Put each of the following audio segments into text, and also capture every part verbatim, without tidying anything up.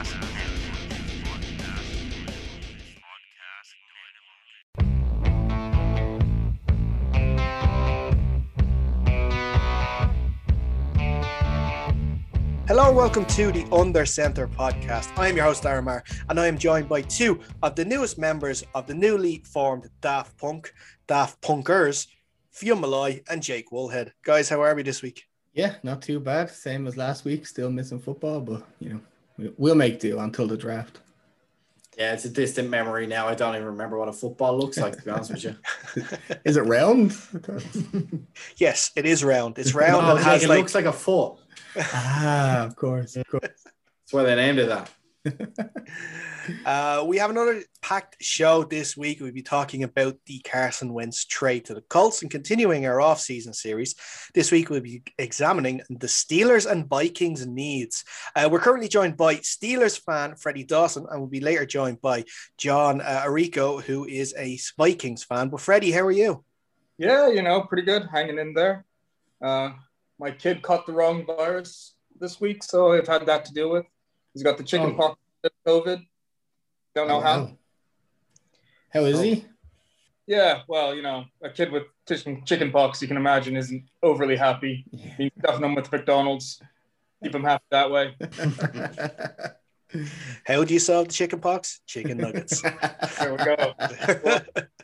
Hello, welcome to the Under Centre podcast. I am your host, Aaron Marr, and I am joined by two of the newest members of the newly formed Daft Punk, Daft Punkers, Fionn Malloy and Jake Woolhead. Guys, how are we this week? Yeah, not too bad. Same as last week. Still missing football, but, you know, we'll make do until the draft. Yeah, it's a distant memory now. I don't even remember what a football looks like, to be honest with you. Is it round? Yes, it is round. It's round oh, and has it like... looks like a foot. Ah, of course, of course. That's why they named it that. uh, we have another packed show this week. We'll be talking about the Carson Wentz trade to the Colts and continuing our off-season series. This week we'll be examining the Steelers and Vikings needs. Uh, we're currently joined by Steelers fan Freddie Dawson, and we'll be later joined by John uh, Arico, who is a Vikings fan. But Freddie, how are you? Yeah, you know, pretty good, hanging in there. Uh, my kid caught the wrong virus this week, so I've had that to deal with. He's got the chicken oh. pox, COVID. Don't know oh, how. Wow. How is so, he? Yeah, well, you know, a kid with chicken pox, you can imagine, isn't overly happy. Yeah. He's stuffing him with McDonald's. Keep him happy that way. How do you solve the chicken pox? Chicken nuggets. There we go.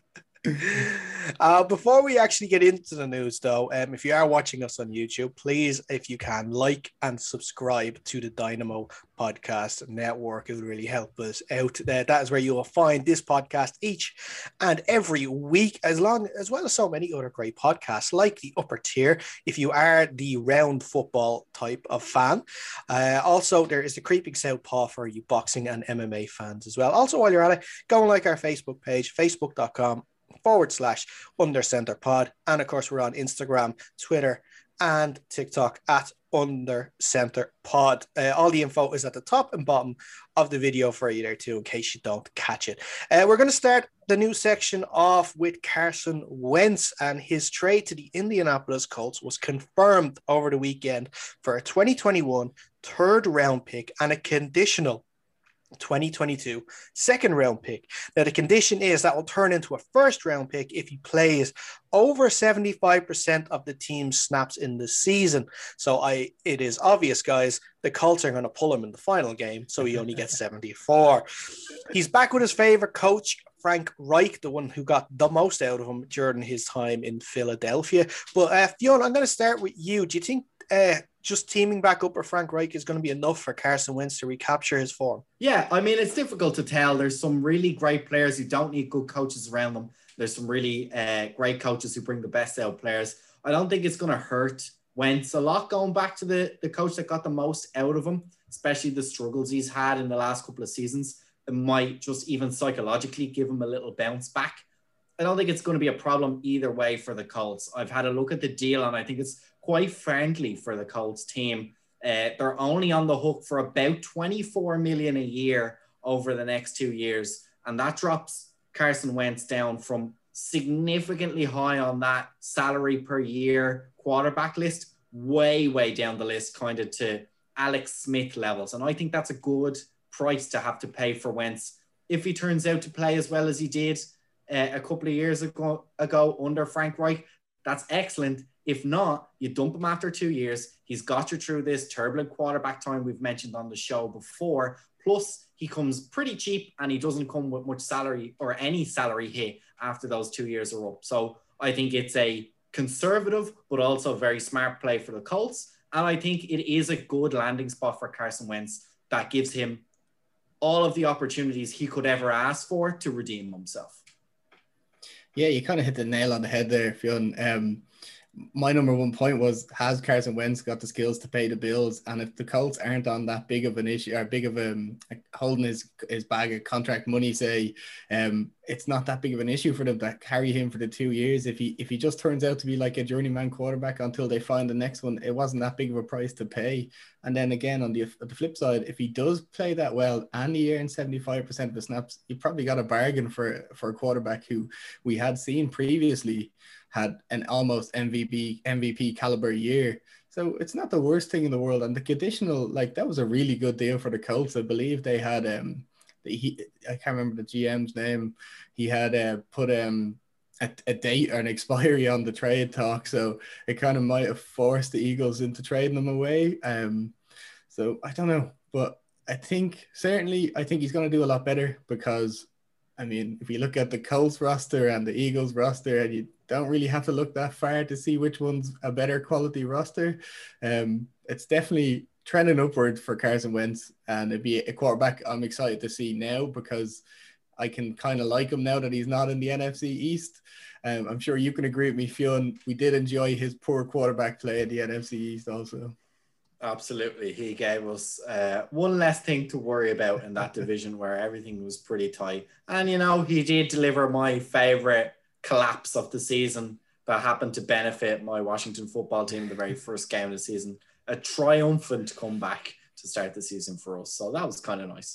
Uh, before we actually get into the news, though, um, if you are watching us on YouTube, please, if you can, like and subscribe to the Dynamo Podcast Network. It will really help us out. Uh, that is where you will find this podcast each and every week, as long as well as so many other great podcasts like the Upper Tier, if you are the round football type of fan. Uh, also, there is the Creeping Southpaw for you boxing and M M A fans as well. Also, while you're at it, go and like our Facebook page, facebook.com forward slash Under Centre Pod. And of course, we're on Instagram, Twitter, and TikTok at Under Centre Pod. Uh, all the info is at the top and bottom of the video for you there too, in case you don't catch it. Uh, we're going to start the new section off with Carson Wentz, and his trade to the Indianapolis Colts was confirmed over the weekend for a twenty twenty-one third round pick and a conditional twenty twenty-two second round pick. Now, the condition is that will turn into a first round pick if he plays over seventy-five percent of the team's snaps in the season. So I, it is obvious, guys, the Colts are going to pull him in the final game, so he only gets seventy-four. He's back with his favorite coach, Frank Reich, the one who got the most out of him during his time in Philadelphia. But uh, Fionn, I'm going to start with you. Do you think uh, just teaming back up with Frank Reich is going to be enough for Carson Wentz to recapture his form? Yeah, I mean, it's difficult to tell. There's some really great players who don't need good coaches around them. There's some really uh, great coaches who bring the best out of players. I don't think it's going to hurt Wentz a lot going back to the, the coach that got the most out of him, especially the struggles he's had in the last couple of seasons. It might just even psychologically give him a little bounce back. I don't think it's going to be a problem either way for the Colts. I've had a look at the deal, and I think it's quite friendly for the Colts team. Uh, they're only on the hook for about twenty-four million dollars a year over the next two years. And that drops Carson Wentz down from significantly high on that salary per year quarterback list, way, way down the list, kind of to Alex Smith levels. And I think that's a good price to have to pay for Wentz. If he turns out to play as well as he did uh, a couple of years ago, ago under Frank Reich, that's excellent. If not, you dump him after two years. He's got you through this turbulent quarterback time we've mentioned on the show before. Plus, he comes pretty cheap and he doesn't come with much salary or any salary hit after those two years are up. So I think it's a conservative, but also very smart play for the Colts. And I think it is a good landing spot for Carson Wentz that gives him all of the opportunities he could ever ask for to redeem himself. Yeah, you kind of hit the nail on the head there, Fionn. Um, my number one point was, has Carson Wentz got the skills to pay the bills? And if the Colts aren't on that big of an issue, or big of a um, holding his his bag of contract money, say, um, it's not that big of an issue for them to carry him for the two years. If he if he just turns out to be like a journeyman quarterback until they find the next one, it wasn't that big of a price to pay. And then again, on the on the flip side, if he does play that well and he earns seventy-five percent of the snaps, you probably got a bargain for for a quarterback who we had seen previously had an almost M V P M V P caliber year. So So it's not the worst thing in the world. And the conditional, like that was a really good deal for the Colts. I believe they had um, the, he I can't remember the G M's name. He had uh, put um a, a date or an expiry on the trade talk, so it kind of might have forced the Eagles into trading them away. Um, so I don't know, but I think certainly I think he's going to do a lot better because, I mean, if you look at the Colts roster and the Eagles roster, and you don't really have to look that far to see which one's a better quality roster. Um, it's definitely trending upward for Carson Wentz, and it'd be a quarterback I'm excited to see now because I can kind of like him now that he's not in the N F C East. Um, I'm sure you can agree with me, Fionn. We did enjoy his poor quarterback play in the N F C East also. Absolutely. He gave us uh, one less thing to worry about in that division where everything was pretty tight. And, you know, he did deliver my favorite collapse of the season that happened to benefit my Washington football team the very first game of the season. A triumphant comeback to start the season for us. So that was kind of nice.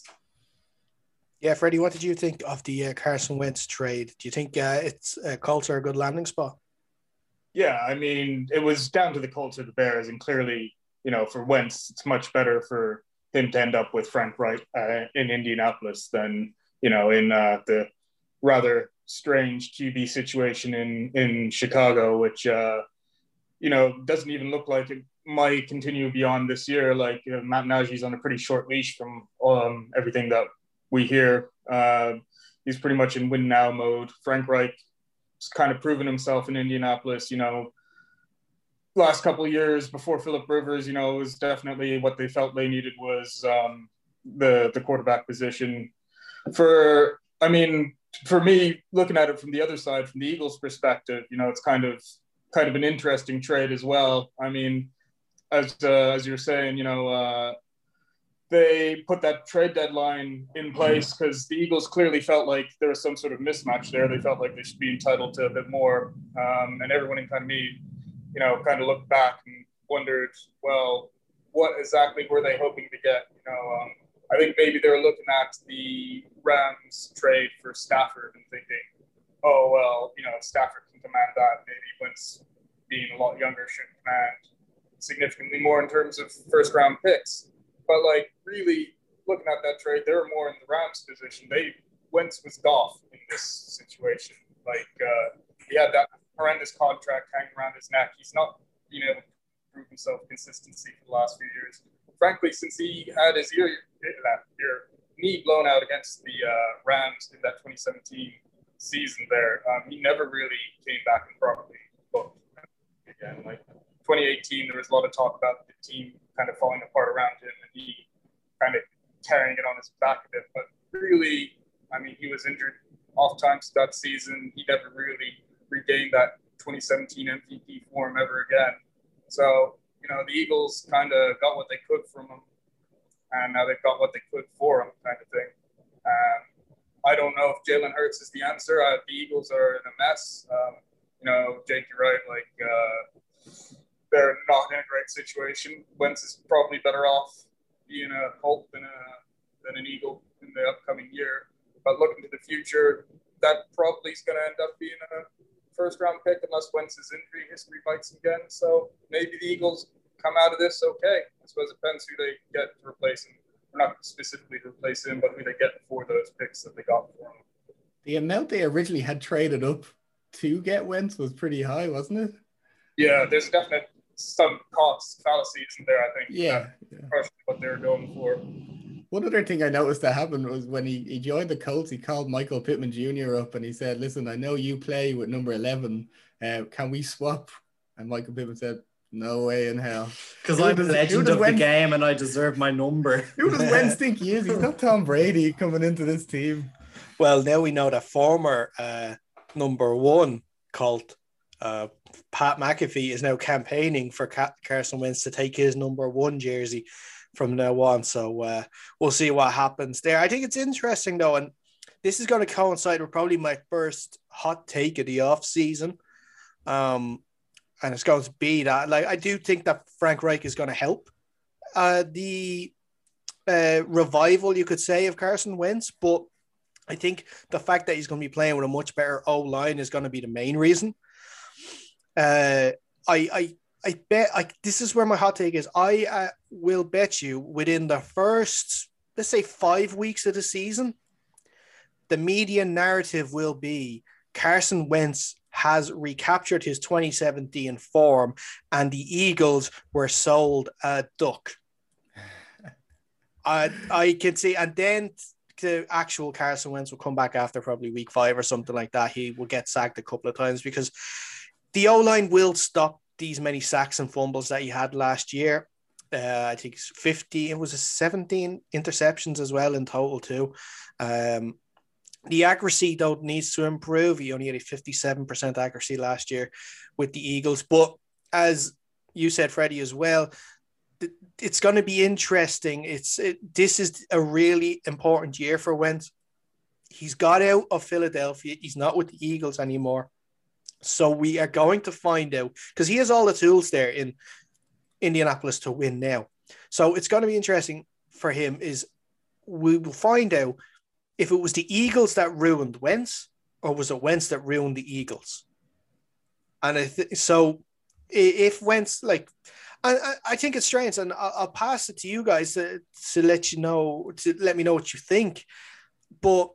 Yeah, Freddie, what did you think of the uh, Carson Wentz trade? Do you think uh, it's uh, Colts are a good landing spot? Yeah, I mean, it was down to the Colts or the Bears, and clearly, you know, for Wentz, it's much better for him to end up with Frank Reich uh, in Indianapolis than, you know, in uh, the rather strange Q B situation in, in Chicago, which, uh, you know, doesn't even look like it might continue beyond this year. Like, you know, Matt Nagy's on a pretty short leash from um, everything that we hear. Uh, he's pretty much in win now mode. Frank Reich has kind of proven himself in Indianapolis, you know, last couple of years before Phillip Rivers, you know, it was definitely what they felt they needed was um, the the quarterback position. For, I mean, for me, looking at it from the other side, from the Eagles' perspective, you know, it's kind of kind of an interesting trade as well. I mean, as uh, as you're saying, you know, uh, they put that trade deadline in place because the Eagles clearly felt like there was some sort of mismatch there. They felt like they should be entitled to a bit more, um, and everyone in kind of me, you know, kind of looked back and wondered, well, what exactly were they hoping to get? You know, um, I think maybe they were looking at the Rams trade for Stafford and thinking, oh, well, you know, Stafford can command that. Maybe Wentz, being a lot younger, should command significantly more in terms of first round picks. But like really looking at that trade, they were more in the Rams position. They Wentz was Goff in this situation. Like uh, he had that horrendous contract hanging around his neck. He's not been able to prove himself consistency for the last few years. Frankly, since he had his ear, ear knee blown out against the uh, Rams in that twenty seventeen season there, um, he never really came back and properly booked again. Like twenty eighteen, there was a lot of talk about the team kind of falling apart around him and he kind of carrying it on his back a bit. But really, I mean, he was injured off times that season. He never really regained that twenty seventeen M V P form ever again. So, you know, the Eagles kind of got what they could from him, and now they've got what they could for him, kind of thing. Um, I don't know if Jalen Hurts is the answer. Uh, the Eagles are in a mess. Um, you know, Jake, you're right. Like, uh, they're not in a great situation. Wentz is probably better off being a Colt than, a, than an Eagle in the upcoming year. But looking to the future, that probably is going to end up being a first round pick unless Wentz's injury history bites him again. So maybe the Eagles come out of this okay. I suppose it depends who they get to replace him. Or not specifically to replace him, but who they get for those picks that they got for him. The amount they originally had traded up to get Wentz was pretty high, wasn't it? Yeah, there's definite some cost fallacy, isn't there, I think? Yeah. yeah. What they were going for. One other thing I noticed that happened was when he, he joined the Colts, he called Michael Pittman Junior up and he said, listen, I know you play with number eleven. Uh, can we swap? And Michael Pittman said, no way in hell. Because I'm a legend of Wentz, the game and I deserve my number. Who does Wentz think he is? He's not Tom Brady coming into this team. Well, now we know that former uh, number one Colt, uh, Pat McAfee, is now campaigning for Carson Wentz to take his number one jersey from now on. So uh, we'll see what happens there. I think it's interesting, though, and this is going to coincide with probably my first hot take of the off season. Um, and it's going to be that, like, I do think that Frank Reich is going to help uh, the uh, revival, you could say, of Carson Wentz. But I think the fact that he's going to be playing with a much better O-line is going to be the main reason. Uh, I, I, I bet I, this is where my hot take is. I uh, will bet you within the first, let's say, five weeks of the season, the media narrative will be Carson Wentz has recaptured his twenty seventeen form and the Eagles were sold a duck. I, I can see, and then the actual Carson Wentz will come back after probably week five or something like that. He will get sacked a couple of times because the O-line will stop these many sacks and fumbles that he had last year. Uh, I think fifty, it was a seventeen interceptions as well in total too. Um, the accuracy though needs to improve. He only had a fifty-seven percent accuracy last year with the Eagles. But as you said, Freddie, as well, it's going to be interesting. It's it, this is a really important year for Wentz. He's got out of Philadelphia. He's not with the Eagles anymore. So we are going to find out, because he has all the tools there in Indianapolis to win now. So it's going to be interesting for him is we will find out if it was the Eagles that ruined Wentz or was it Wentz that ruined the Eagles. And I th- so if Wentz, like, I, I think it's strange, and I'll, I'll pass it to you guys to, to let you know, to let me know what you think. But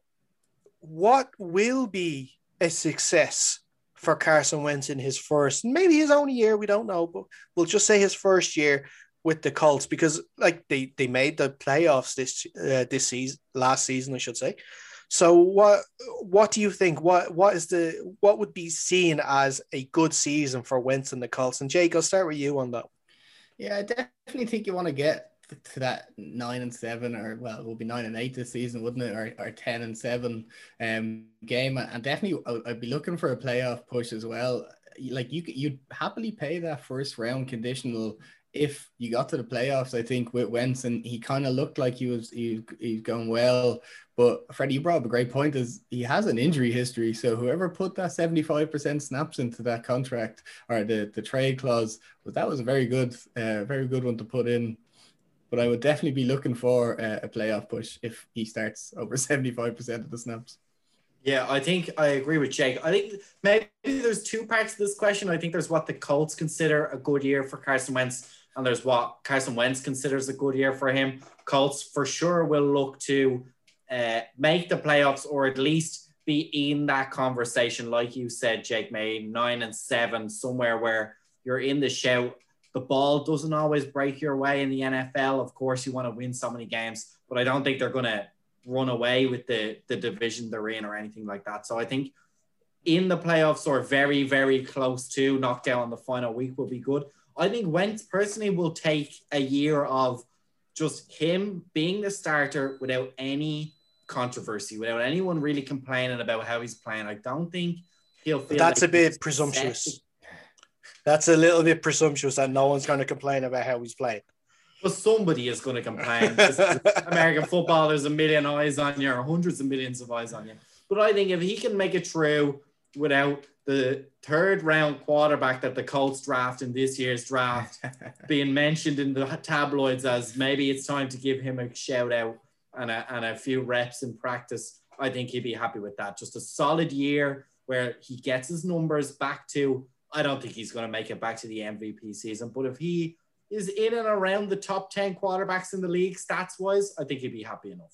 what will be a success for Carson Wentz in his first, maybe his only year, we don't know, but we'll just say his first year with the Colts, because like they, they made the playoffs this uh, this season, last season, I should say. So what what do you think? What what is the what would be seen as a good season for Wentz and the Colts? And Jake, I'll start with you on that. Yeah, I definitely think you want to get to that nine and seven, or well, it will be nine and eight this season, wouldn't it? Or, or ten and seven um game, and definitely I'd be looking for a playoff push as well. Like you, you'd happily pay that first round conditional if you got to the playoffs. I think with Wentz, and he kind of looked like he was he he's going well. But Freddie, you brought up a great point. Is he has an injury history, so whoever put that seventy-five percent snaps into that contract or the the trade clause, but that was a very good, uh, very good one to put in. But I would definitely be looking for a, a playoff push if he starts over seventy-five percent of the snaps. Yeah, I think I agree with Jake. I think maybe there's two parts to this question. I think there's what the Colts consider a good year for Carson Wentz, and there's what Carson Wentz considers a good year for him. Colts for sure will look to uh, make the playoffs, or at least be in that conversation. Like you said, Jake, maybe nine and seven, somewhere where you're in the shout. The ball doesn't always break your way in the N F L. Of course, you want to win so many games, but I don't think they're going to run away with the, the division they're in or anything like that. So I think in the playoffs, or very, very close to knockdown on the final week, will be good. I think Wentz personally will take a year of just him being the starter without any controversy, without anyone really complaining about how he's playing. I don't think he'll feel that's like a bit presumptuous. That's a little bit presumptuous that no one's going to complain about how he's playing. Well, somebody is going to complain. American football, there's a million eyes on you, or hundreds of millions of eyes on you. But I think if he can make it through without the third round quarterback that the Colts draft in this year's draft being mentioned in the tabloids as maybe it's time to give him a shout out and a, and a few reps in practice, I think he'd be happy with that. Just a solid year where he gets his numbers back to, I don't think he's going to make it back to the M V P season, but if he is in and around the top ten quarterbacks in the league stats-wise, I think he'd be happy enough.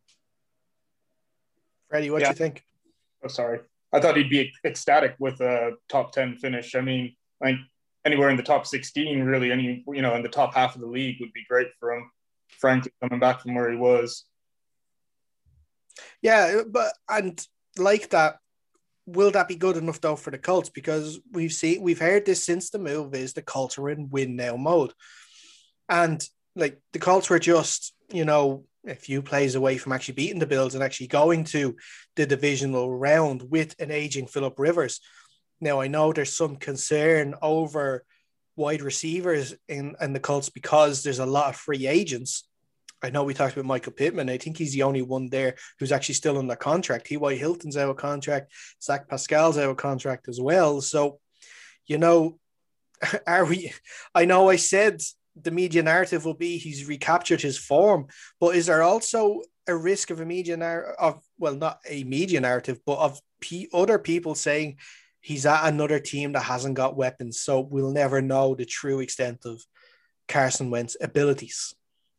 Freddie, what do Yeah. you think? Oh, sorry. I thought he'd be ecstatic with a top ten finish. I mean, I think anywhere in the top sixteen, really, any, you know, in the top half of the league would be great for him, frankly, coming back from where he was. Yeah, but and like that, will that be good enough though for the Colts? Because we've seen, we've heard this since the move is the Colts are in win now mode, and like the Colts were just, you know, a few plays away from actually beating the Bills and actually going to the divisional round with an aging Phillip Rivers. Now I know there's some concern over wide receivers in, in the Colts because there's a lot of free agents. I know we talked about Michael Pittman. I think he's the only one there who's actually still under contract. T Y. Hilton's out of contract. Zach Pascal's out of contract as well. So, you know, are we, I know I said the media narrative will be he's recaptured his form, but is there also a risk of a media narrative of, well, not a media narrative, but of p- other people saying he's at another team that hasn't got weapons, so we'll never know the true extent of Carson Wentz's abilities.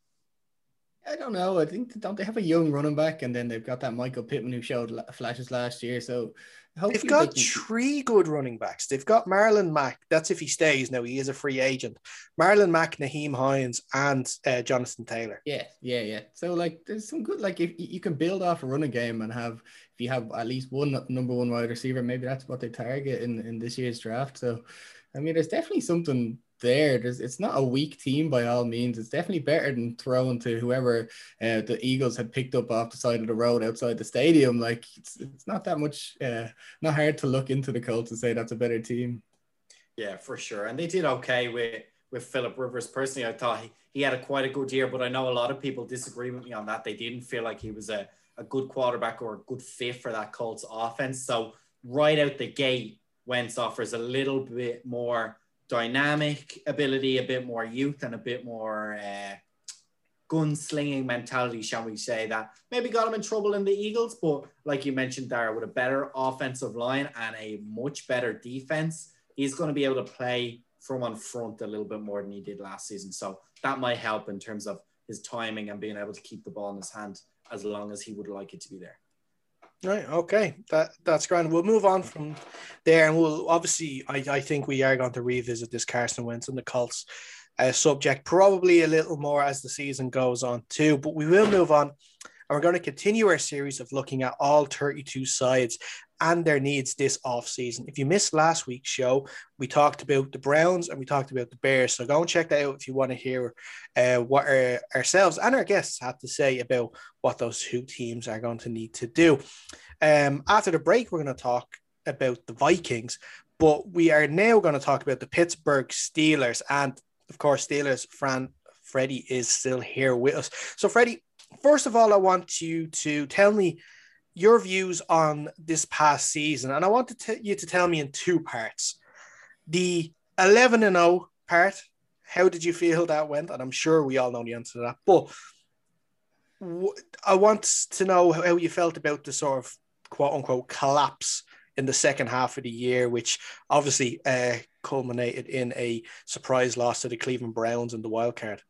I don't know. I think, don't they have a young running back, and then they've got that Michael Pittman who showed flashes last year. So they've got they can... three good running backs. They've got Marlon Mack. That's if he stays. Now he is a free agent. Marlon Mack, Nyheim Hines, and uh, Jonathan Taylor. Yeah, yeah, yeah. So like, there's some good. Like, if you can build off a running game and have, if you have at least one number one wide receiver, maybe that's what they target in in this year's draft. So, I mean, there's definitely something there. There's, it's not a weak team by all means. It's definitely better than throwing to whoever uh, the Eagles had picked up off the side of the road outside the stadium. Like, it's it's not that much, uh, not hard to look into the Colts and say that's a better team. Yeah, for sure. And they did okay with with Phillip Rivers. Personally, I thought he, he had a quite a good year, but I know a lot of people disagree with me on that. They didn't feel like he was a, a good quarterback or a good fit for that Colts offense. So right out the gate, Wentz offers a little bit more dynamic ability, a bit more youth, and a bit more uh, gunslinging mentality, shall we say, that maybe got him in trouble in the Eagles. But like you mentioned there, with a better offensive line and a much better defense, he's going to be able to play from on front a little bit more than he did last season. So that might help in terms of his timing and being able to keep the ball in his hand as long as he would like it to be there. Right. Okay. That that's grand. We'll move on from there, and we'll obviously. I, I think we are going to revisit this Carson Wentz and the Colts uh, subject probably a little more as the season goes on too. But we will move on, and we're going to continue our series of looking at all thirty-two sides and their needs this offseason. If you missed last week's show, we talked about the Browns and we talked about the Bears. So go and check that out if you want to hear uh, what our, ourselves and our guests have to say about what those two teams are going to need to do. Um, after the break, we're going to talk about the Vikings, but we are now going to talk about the Pittsburgh Steelers. And of course, Steelers, Fran, Freddie is still here with us. So Freddie, first of all, I want you to tell me your views on this past season. And I want to t- you to tell me in two parts. The eleven and oh part, how did you feel that went? And I'm sure we all know the answer to that. But w- I want to know how you felt about the sort of quote-unquote collapse in the second half of the year, which obviously uh, culminated in a surprise loss to the Cleveland Browns in the wild card.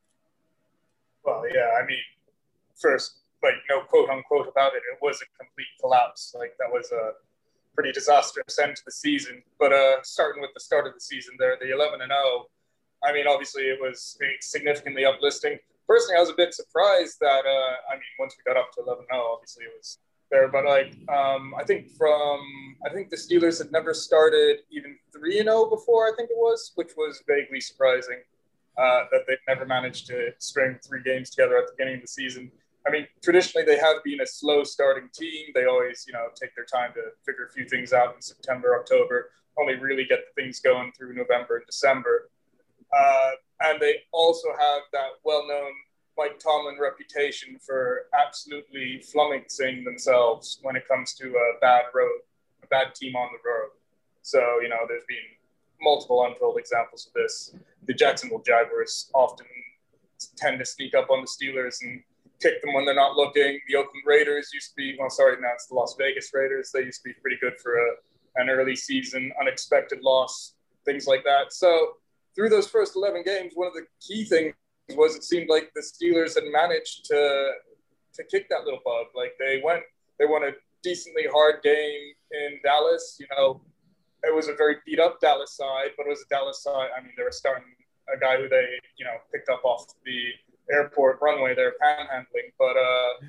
Well, yeah, I mean, first, like, no quote unquote about it, it was a complete collapse. Like, that was a pretty disastrous end to the season. But uh, starting with the start of the season there, the eleven and oh, I mean, obviously it was significantly uplifting. Personally, I was a bit surprised that, uh, I mean, once we got up to eleven and oh, obviously it was there. But like, um, I think from, I think the Steelers had never started even three and oh before, I think it was, which was vaguely surprising uh, that they'd never managed to string three games together at the beginning of the season. I mean, traditionally they have been a slow starting team. They always, you know, take their time to figure a few things out in September, October, only really get the things going through November and December. Uh, and they also have that well-known Mike Tomlin reputation for absolutely flummoxing themselves when it comes to a bad road, a bad team on the road. So, you know, there's been multiple untold examples of this. The Jacksonville Jaguars often tend to sneak up on the Steelers and kick them when they're not looking. The Oakland Raiders used to be, well, sorry, now it's the Las Vegas Raiders. They used to be pretty good for a, an early season, unexpected loss, things like that. So through those first eleven games, one of the key things was it seemed like the Steelers had managed to to kick that little bug. Like they went, they won a decently hard game in Dallas. You know, it was a very beat up Dallas side, but it was a Dallas side. I mean, they were starting a guy who they, you know, picked up off the airport runway there, panhandling. But uh,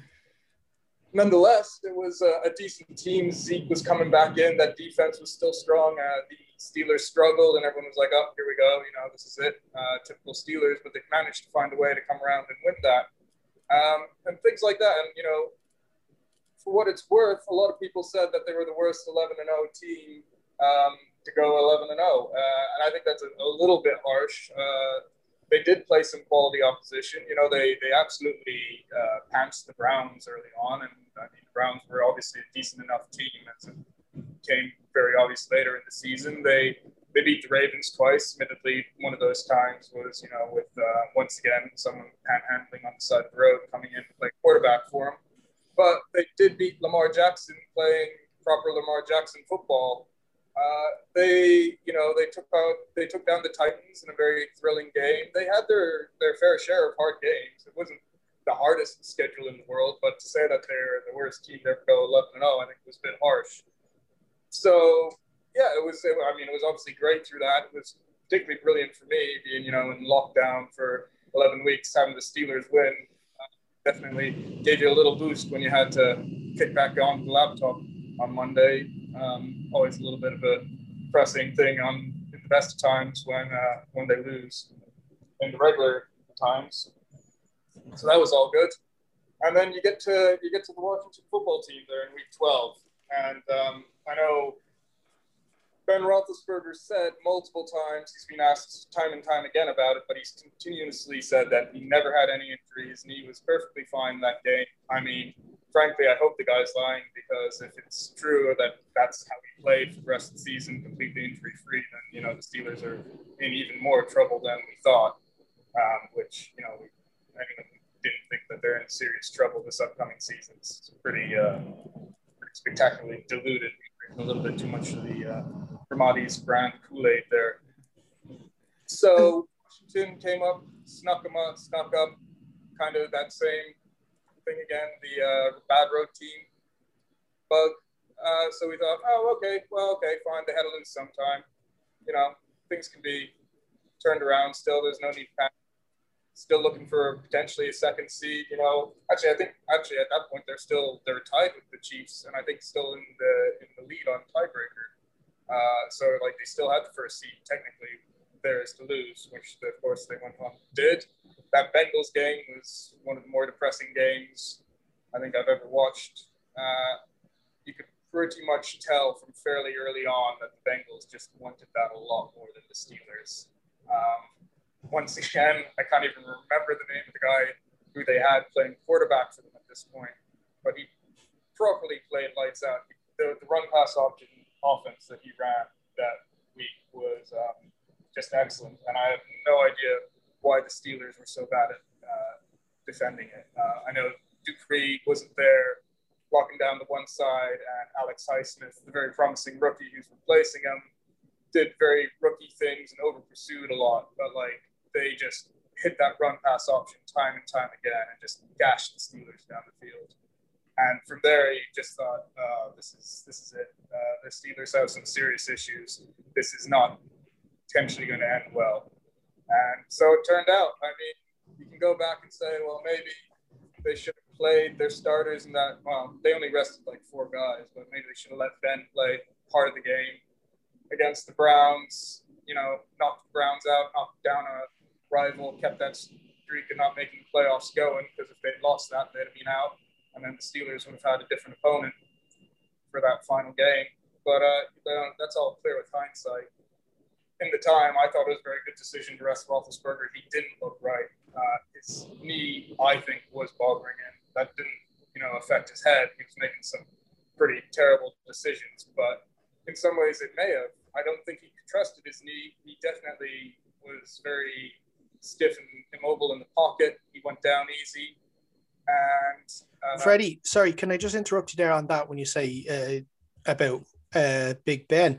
nonetheless, it was a, a decent team. Zeke was coming back in. That defense was still strong. Uh, the Steelers struggled, and everyone was like, oh, here we go. You know, this is it. Uh, typical Steelers. But they managed to find a way to come around and win that. Um, and things like that. And, you know, for what it's worth, a lot of people said that they were the worst eleven and oh team um, to go eleven and oh. Uh, and I think that's a, a little bit harsh. Uh, they did play some quality opposition. You know, they they absolutely uh, pantsed the Browns early on. And, I mean, the Browns were obviously a decent enough team. As it became very obvious later in the season. They they beat the Ravens twice. Admittedly, one of those times was, you know, with, uh, once again, someone panhandling on the side of the road coming in to play quarterback for them. But they did beat Lamar Jackson playing proper Lamar Jackson football. Uh, they, you know, they took out, they took down the Titans in a very thrilling game. They had their their fair share of hard games. It wasn't the hardest schedule in the world, but to say that they're the worst team to ever go eleven and oh, I think was a bit harsh. So yeah, it was. I mean, it was obviously great through that. It was particularly brilliant for me being, you know, in lockdown for eleven weeks, having the Steelers win. Uh, definitely gave you a little boost when you had to kick back on the laptop on Monday. Um, always a little bit of a pressing thing on in the best of times when uh, when they lose in the regular times. So that was all good. And then you get to you get to the Washington football team there in week twelve, and um, I know Ben Roethlisberger said multiple times, he's been asked time and time again about it, but he's continuously said that he never had any injuries and he was perfectly fine in that game. I mean, frankly, I hope the guy's lying, because if it's true that that's how he played for the rest of the season, completely injury-free, then, you know, the Steelers are in even more trouble than we thought, um, which, you know, we, anyone didn't think that they're in serious trouble this upcoming season. It's pretty, uh, pretty spectacularly diluted. A little bit too much of the uh, Ramadi's brand Kool-Aid there. So Washington came up, snuck them up, snuck up, kind of that same thing again, the uh, bad road team bug. Uh, so we thought, oh, okay, well, okay, fine. They had to lose sometime. You know, things can be turned around still. There's no need to panic. Still looking for potentially a second seed. You know, actually, I think actually at that point they're still they're tied with the Chiefs, and I think still in the in the lead on tiebreaker. Uh, so like they still had the first seed technically theirs to lose, which of course they went on and did. That Bengals game was one of the more depressing games I think I've ever watched. Uh, you could pretty much tell from fairly early on that the Bengals just wanted that a lot more than the Steelers. Um, Once again, I can't even remember the name of the guy who they had playing quarterback for them at this point, but he properly played lights out. The, the run pass option offense that he ran that week was um, just excellent, and I have no idea why the Steelers were so bad at uh, defending it. Uh, I know Dupree wasn't there walking down the one side, and Alex Highsmith, the very promising rookie who's replacing him, did very rookie things and over pursued a lot, but like they just hit that run pass option time and time again and just gashed the Steelers down the field. And from there, you just thought, uh, this is this is it. Uh, the Steelers have some serious issues. This is not potentially going to end well. And so it turned out. I mean, you can go back and say, well, maybe they should have played their starters in that. Well, they only rested like four guys, but maybe they should have let Ben play part of the game against the Browns. You know, knocked the Browns out, knocked down a rival, kept that streak of not making playoffs going, because if they'd lost that, they'd have been out, and then the Steelers would have had a different opponent for that final game. But uh, that's all clear with hindsight. In the time, I thought it was a very good decision to rest Roethlisberger. He didn't look right. Uh, his knee, I think, was bothering him. That didn't, you know, affect his head. He was making some pretty terrible decisions, but in some ways it may have. I don't think he trusted his knee. He definitely was very stiff and immobile in the pocket. He went down easy. And uh, Freddie, sorry, can I just interrupt you there on that when you say uh, about uh, Big Ben?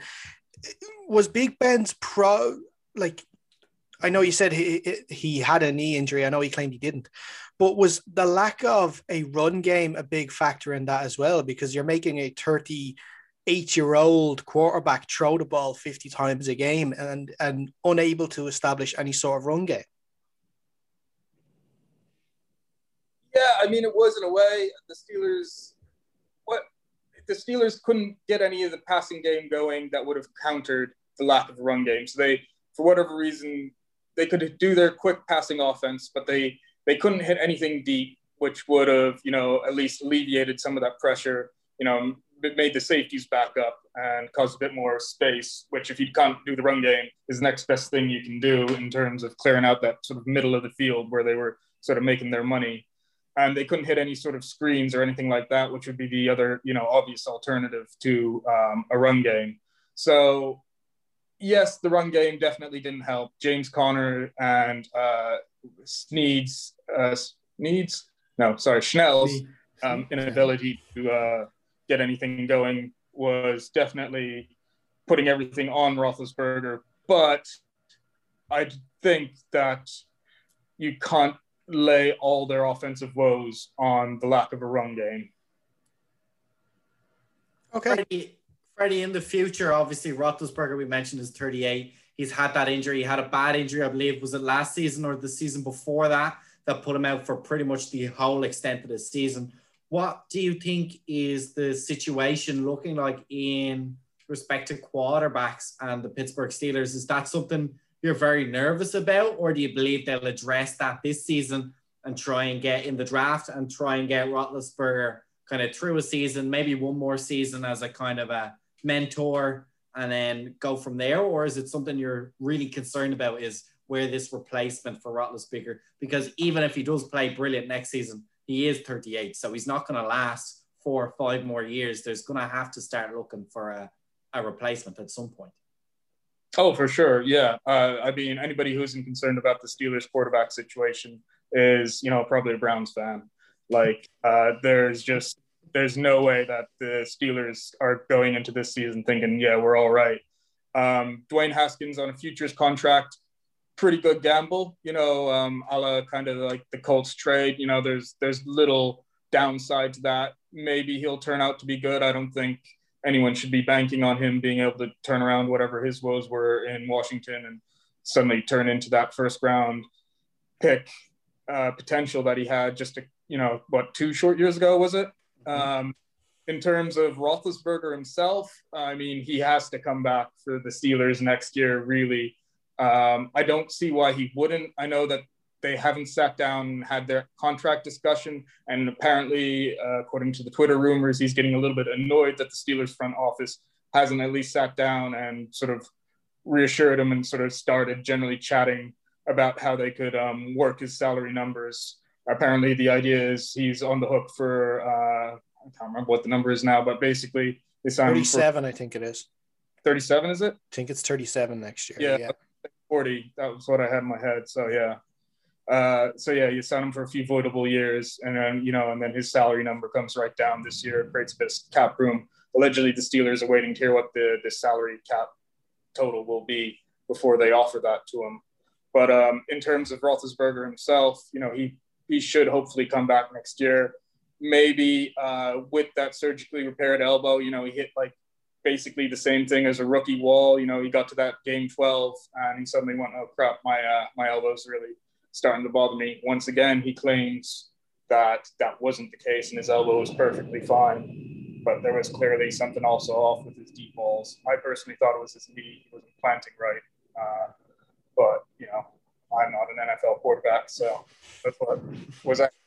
Was Big Ben's pro, like, I know you said he, he had a knee injury. I know he claimed he didn't. But was the lack of a run game a big factor in that as well? Because you're making a thirty-eight-year-old quarterback throw the ball fifty times a game and, and unable to establish any sort of run game. Yeah, I mean, it was in a way. The Steelers, what the Steelers couldn't get any of the passing game going that would have countered the lack of a run game. So they, for whatever reason, they could do their quick passing offense, but they they couldn't hit anything deep, which would have, you know, at least alleviated some of that pressure. You know, made the safeties back up and caused a bit more space, which if you can't do the run game is the next best thing you can do in terms of clearing out that sort of middle of the field where they were sort of making their money. And they couldn't hit any sort of screens or anything like that, which would be the other, you know, obvious alternative to um, a run game. So yes, the run game definitely didn't help. James Conner and uh, Sneed's, uh, Sneed's, no, sorry, Schnell's um, inability to uh, get anything going was definitely putting everything on Roethlisberger, but I think that you can't lay all their offensive woes on the lack of a run game. Okay. Freddie, Freddie, in the future, obviously, Roethlisberger, we mentioned, is thirty-eight. He's had that injury. He had a bad injury, I believe. Was it last season or the season before that that put him out for pretty much the whole extent of the season? What do you think is the situation looking like in respect to quarterbacks and the Pittsburgh Steelers? Is that something you're very nervous about, or do you believe they'll address that this season and try and get in the draft and try and get Roethlisberger kind of through a season, maybe one more season as a kind of a mentor, and then go from there? Or is it something you're really concerned about, is where this replacement for Roethlisberger? Because even if he does play brilliant next season, he is thirty-eight, so he's not going to last four or five more years. There's going to have to start looking for a, a replacement at some point. Oh, for sure. Yeah. Uh, I mean, anybody who isn't concerned about the Steelers quarterback situation is, you know, probably a Browns fan. Like, uh, there's just, there's no way that the Steelers are going into this season thinking, yeah, we're all right. Um, Dwayne Haskins on a futures contract, pretty good gamble, you know, um, a la kind of like the Colts trade. You know, there's, there's little downside to that. Maybe he'll turn out to be good. I don't think anyone should be banking on him being able to turn around whatever his woes were in Washington and suddenly turn into that first round pick uh, potential that he had just, a, you know, what, two short years ago, was it? Um, in terms of Roethlisberger himself, I mean, he has to come back for the Steelers next year, really. Um, I don't see why he wouldn't. I know that they haven't sat down and had their contract discussion. And apparently, uh, according to the Twitter rumors, he's getting a little bit annoyed that the Steelers front office hasn't at least sat down and sort of reassured him and sort of started generally chatting about how they could um, work his salary numbers. Apparently, the idea is he's on the hook for, uh, I can't remember what the number is now, but basically they signed thirty-seven, for, I think it is. thirty-seven, is it? I think it's thirty-seven next year. Yeah, yeah. forty. That was what I had in my head. So, yeah. Uh, so yeah, you sign him for a few voidable years, and then you know, and then his salary number comes right down this year. It creates a bit of cap room. Allegedly, the Steelers are waiting to hear what the the salary cap total will be before they offer that to him. But um, in terms of Roethlisberger himself, you know, he he should hopefully come back next year. Maybe uh, with that surgically repaired elbow, you know, he hit like basically the same thing as a rookie wall. You know, he got to that game twelve, and he suddenly went, "Oh crap, my uh, my elbow's really starting to bother me." Once again, he claims that that wasn't the case and his elbow was perfectly fine, but there was clearly something also off with his deep balls. I personally thought it was his knee. He wasn't planting right. Uh, but, you know, I'm not an N F L quarterback, so that's what was actually.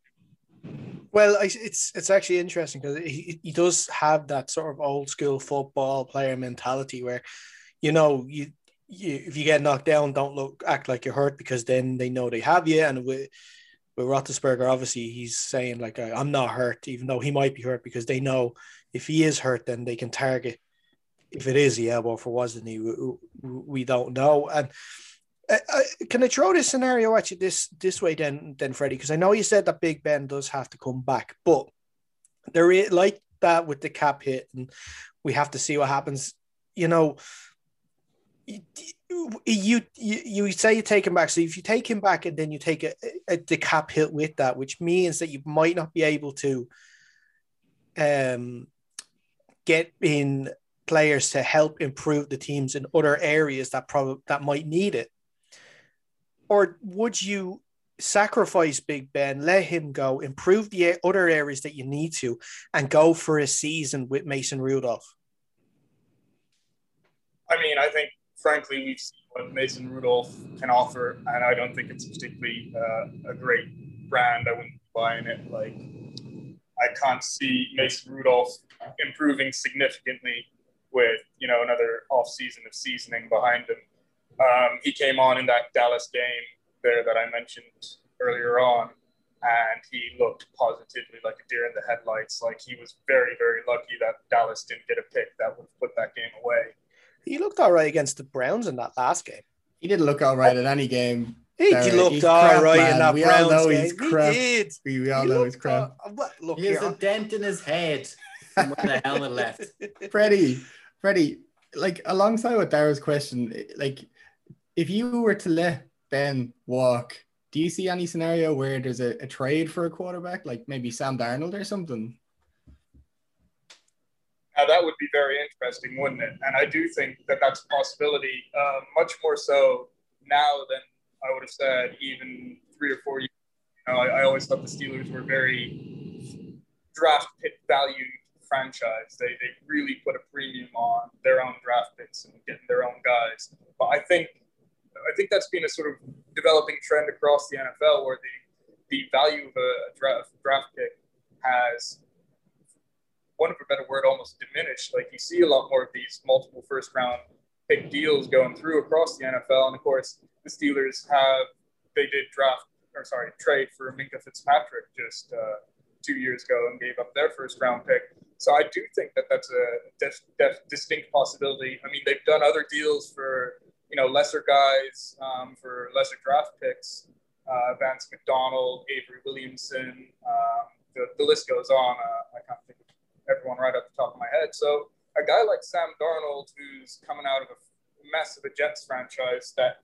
Well, it's it's actually interesting because he, he does have that sort of old school football player mentality where, you know, you, you if you get knocked down, don't look act like you're hurt, because then they know they have you. And with with Roethlisberger, obviously he's saying like, I'm not hurt, even though he might be hurt, because they know if he is hurt, then they can target. If it is the elbow for wasn't he, we, we don't know. And uh, can I throw this scenario at you this this way then, then Freddie? Because I know you said that Big Ben does have to come back, but there is like that with the cap hit, and we have to see what happens. You know, you you you, you say you take him back. So if you take him back and then you take a, a, the cap hit with that, which means that you might not be able to um get in players to help improve the teams in other areas that probably that might need it. Or would you sacrifice Big Ben, let him go, improve the other areas that you need to, and go for a season with Mason Rudolph? I mean, I think, frankly, we've seen what Mason Rudolph can offer, and I don't think it's particularly uh, a great brand. I wouldn't be buying it. Like, I can't see Mason Rudolph improving significantly with, you know, another off season of seasoning behind him. Um, he came on in that Dallas game there that I mentioned earlier on, and he looked positively like a deer in the headlights. Like, he was very, very lucky that Dallas didn't get a pick that would put that game away. He looked all right against the Browns in that last game. He didn't look all right in any game. He There, looked he's all crap, right man. in that we Browns all know game. He's crap. He did. We, we all He know looked he's crap. all- look He has here. a dent in his head from when the helmet left. Freddie, Freddie, like alongside with Dara's question, like if you were to let Ben walk, do you see any scenario where there's a, a trade for a quarterback, like maybe Sam Darnold or something? Now that would be very interesting, wouldn't it? And I do think that that's a possibility, uh, much more so now than I would have said even three or four years ago. I, I always thought the Steelers were very draft pick valued franchise. They they really put a premium on their own draft picks and getting their own guys. But I think I think that's been a sort of developing trend across the N F L where the the value of a draft draft pick has, one of a better word, almost diminished. Like you see a lot more of these multiple first round pick deals going through across the N F L. And of course, the Steelers have, they did draft, or sorry, trade for Minkah Fitzpatrick just uh, two years ago and gave up their first round pick. So I do think that that's a def, def, distinct possibility. I mean, they've done other deals for, you know, lesser guys, um, for lesser draft picks, uh, Vance McDonald, Avery Williamson, um, the, the list goes on. Uh, I can't think of everyone right off the top of my head. So a guy like Sam Darnold, who's coming out of a mess of a Jets franchise, that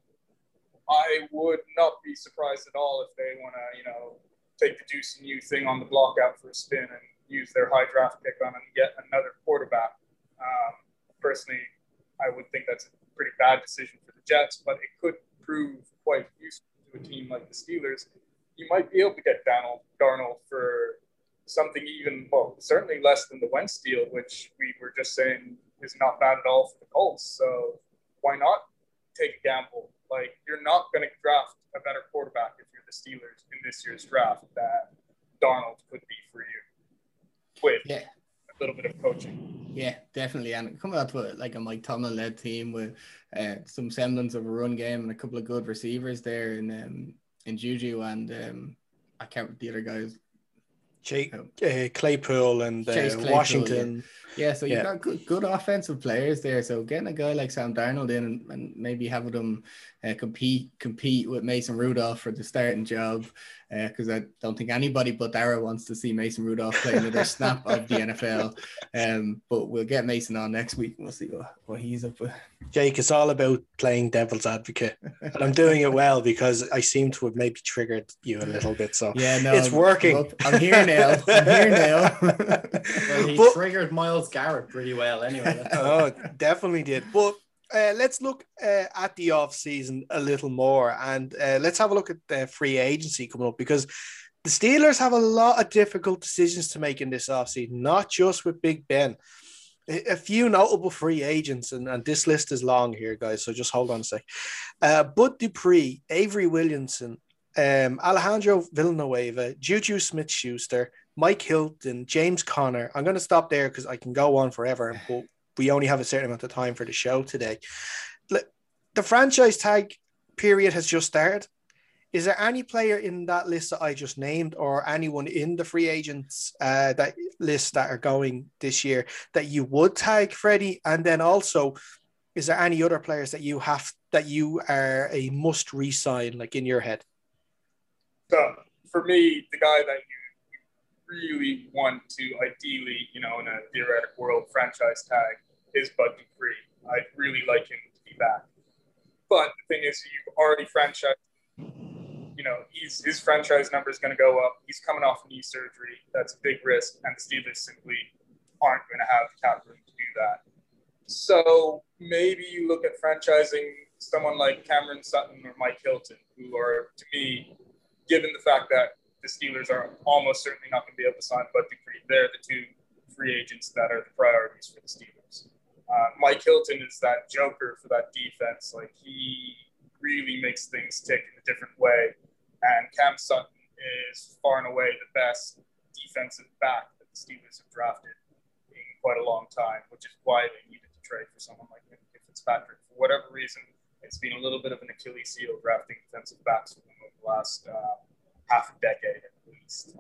I would not be surprised at all if they want to, you know, take the Deuce and You thing on the block out for a spin and use their high draft pick on and get another quarterback. Um, personally, I would think that's a pretty bad decision for the Jets, but it could prove quite useful to a team like the Steelers. You might be able to get Darnold, Darnold for something even, well, certainly less than the Wentz deal, which we were just saying is not bad at all for the Colts. So why not take a gamble? Like, you're not going to draft a better quarterback if you're the Steelers in this year's draft that Darnold could be for you with yeah. a little bit of coaching. Yeah, definitely. And coming out to a, like a Mike Tomlin-led team with uh, some semblance of a run game and a couple of good receivers there in um, in Juju and um, I can't remember the other guys. Jake, uh, Claypool and uh, Claypool, Washington. Yeah, yeah so you've yeah. got good, good offensive players there. So getting a guy like Sam Darnold in and, and maybe having them uh, compete compete with Mason Rudolph for the starting job, because uh, I don't think anybody but Dara wants to see Mason Rudolph play another snap of the N F L. Um, but we'll get Mason on next week and we'll see what, what he's up with. Jake, it's all about playing devil's advocate, and I'm doing it well because I seem to have maybe triggered you a little bit. So yeah, no, it's working. I'm, I'm here now. I'm here now. Well, he but, triggered Myles Garrett pretty well, anyway. Oh, definitely did. But uh, let's look uh, at the off season a little more, and uh, let's have a look at the free agency coming up, because the Steelers have a lot of difficult decisions to make in this off season, not just with Big Ben. A few notable free agents, and, and this list is long here, guys, so just hold on a sec. Uh, Bud Dupree, Avery Williamson, um, Alejandro Villanueva, Juju Smith-Schuster, Mike Hilton, James Conner. I'm going to stop there because I can go on forever, but we only have a certain amount of time for the show today. The franchise tag period has just started. Is there any player in that list that I just named, or anyone in the free agents uh, that list that are going this year that you would tag, Freddie? And then also, is there any other players that you have that you are a must re-sign, like in your head? So for me, the guy that you really want to ideally, you know, in a theoretical world, franchise tag is Bud Dupree. I'd really like him to be back. But the thing is, you've already franchised. You know, he's, his franchise number is going to go up. He's coming off knee surgery. That's a big risk, and the Steelers simply aren't going to have the cap room to do that. So maybe you look at franchising someone like Cameron Sutton or Mike Hilton, who are, to me, given the fact that the Steelers are almost certainly not going to be able to sign Bud Dupree, they're the two free agents that are the priorities for the Steelers. Uh, Mike Hilton is that joker for that defense. Like, he really makes things tick in a different way. And Cam Sutton is far and away the best defensive back that the Steelers have drafted in quite a long time, which is why they needed to trade for someone like Fitzpatrick. For whatever reason, it's been a little bit of an Achilles heel drafting defensive backs for them over the last uh, half a decade at least.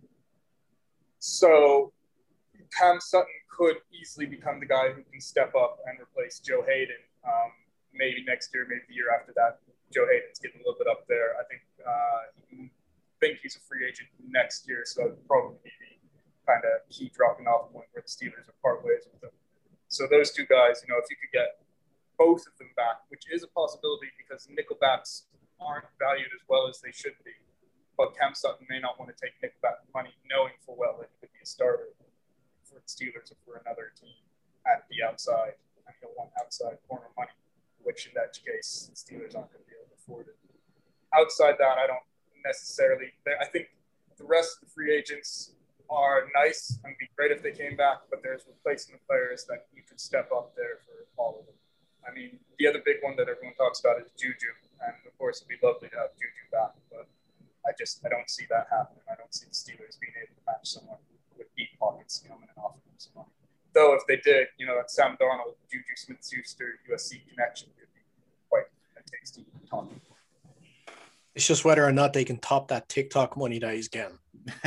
So Cam Sutton could easily become the guy who can step up and replace Joe Hayden. Um, maybe next year, maybe the year after that. Joe Hayden's getting a little bit up there. I think uh, I think he's a free agent next year, so that would probably be the kind of key dropping off point where the Steelers will part ways with him. So those two guys, you know, if you could get both of them back, which is a possibility because Nickelbacks aren't valued as well as they should be. But Cam Sutton may not want to take Nickelback money, knowing full well that he could be a starter for the Steelers or for another team at the outside, and he'll want outside corner money, which in that case, the Steelers aren't going to be able to afford it. Outside that, I don't necessarily. I think the rest of the free agents are nice and be great if they came back, but there's replacement players that you could step up there for all of them. I mean, the other big one that everyone talks about is Juju, and of course it'd be lovely to have Juju back, but I just I don't see that happening. I don't see the Steelers being able to match someone with deep pockets coming and offering them some money. Though if they did, you know, that Sam Darnold, Juju Smith-Schuster, U S C connection could be quite a tasty talking. It's just whether or not they can top that TikTok money that he's getting.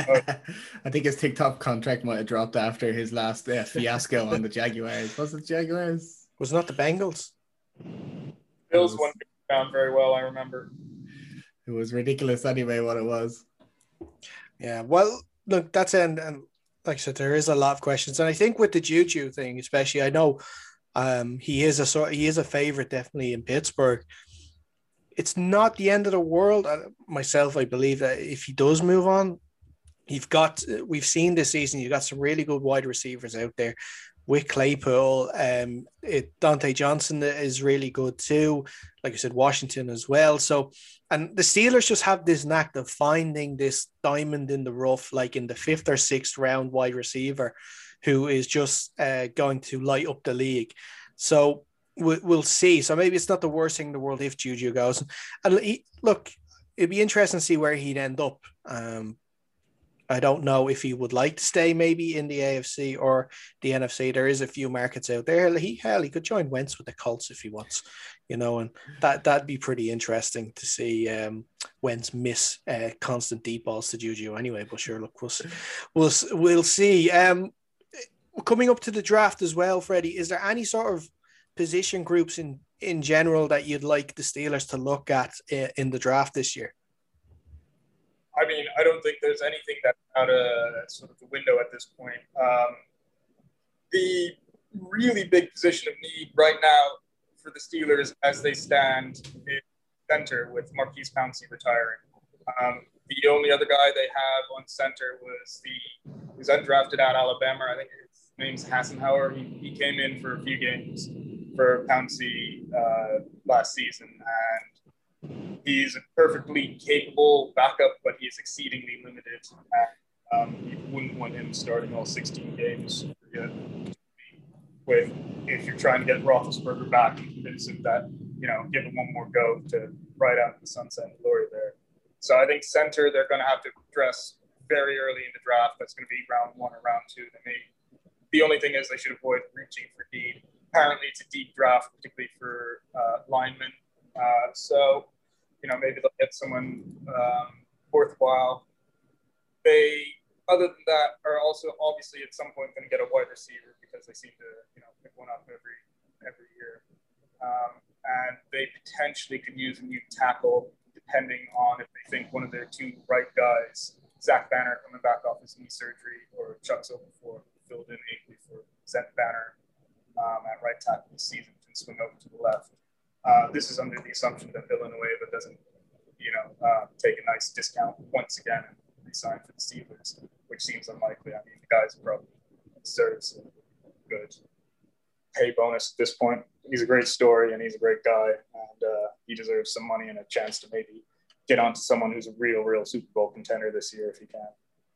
I think his TikTok contract might have dropped after his last uh, fiasco on the Jaguars. Was it Jaguars? Was not the Bengals? Bills won down very well, I remember. It was ridiculous anyway what it was. Yeah, well, look, that's it. And, and like I said, there is a lot of questions. And I think with the Juju thing, especially, I know um, he is a sort he is a favorite definitely in Pittsburgh. It's not the end of the world. I, myself, I believe that if he does move on, you've got, we've seen this season, you've got some really good wide receivers out there with Claypool. Um, it, Dante Johnson is really good too. Like I said, Washington as well. So, and the Steelers just have this knack of finding this diamond in the rough, like in the fifth or sixth round wide receiver who is just uh, going to light up the league. So, we'll see. So maybe it's not the worst thing in the world if Juju goes. And he, look, it'd be interesting to see where he'd end up. Um, I don't know if he would like to stay maybe in the A F C or the N F C. There is a few markets out there. He hell, he could join Wentz with the Colts if he wants, you know, and that that'd be pretty interesting to see um, Wentz miss uh, constant deep balls to Juju anyway. But sure, look, we'll we'll we'll see. Um, coming up to the draft as well, Freddie, is there any sort of position groups in, in general that you'd like the Steelers to look at in, in the draft this year? I mean, I don't think there's anything that's out of sort of the window at this point. Um, the really big position of need right now for the Steelers as they stand is center with Marquise Pouncey retiring. Um, the only other guy they have on center was the who's undrafted out of Alabama. I think his name's Hassenauer. He, he came in for a few games for Pouncey uh, last season, and he's a perfectly capable backup, but he's exceedingly limited. And, um, you wouldn't want him starting all sixteen games yet. With if you're trying to get Roethlisberger back and convince him that, you know, give him one more go to ride out the sunset and glory there. So I think center they're going to have to address very early in the draft. That's going to be round one or round two. They may. The only thing is they should avoid reaching for need. Apparently, it's a deep draft, particularly for uh, linemen. Uh, so, you know, maybe they'll get someone um, worthwhile. They, other than that, are also obviously at some point going to get a wide receiver because they seem to, you know, pick one up every every year. Um, and they potentially could use a new tackle, depending on if they think one of their two right guys, Zach Banner coming back off his knee surgery, or Chuck Okafor filled in ably for Zach Banner. Um, at right tackle this season can swing over to the left. Uh, this is under the assumption that Villanueva doesn't, you know, uh, take a nice discount once again and resign for the Steelers, which seems unlikely. I mean, the guy's probably deserves a good pay bonus at this point. He's a great story and he's a great guy, and uh, he deserves some money and a chance to maybe get onto someone who's a real, real Super Bowl contender this year if he can.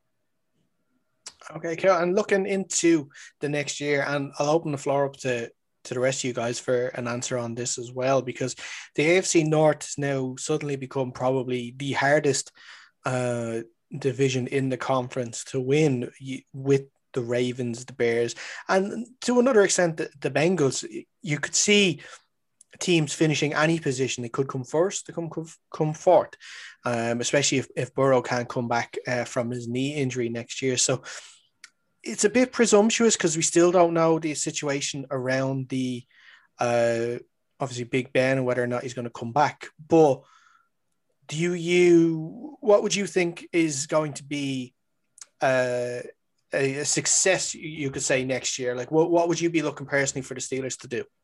Okay, cool. And looking into the next year, and I'll open the floor up to, to the rest of you guys for an answer on this as well, because the A F C North has now suddenly become probably the hardest uh, division in the conference to win, with the Ravens, the Bears, and to another extent, the, the Bengals. You could see teams finishing any position. They could come first, they come come fourth, um, especially if, if Burrow can't come back uh, from his knee injury next year. So it's a bit presumptuous because we still don't know the situation around the uh, obviously Big Ben and whether or not he's going to come back. But do you, you what would you think is going to be uh, a, a success, you could say, next year? Like, what, what would you be looking personally for the Steelers to do?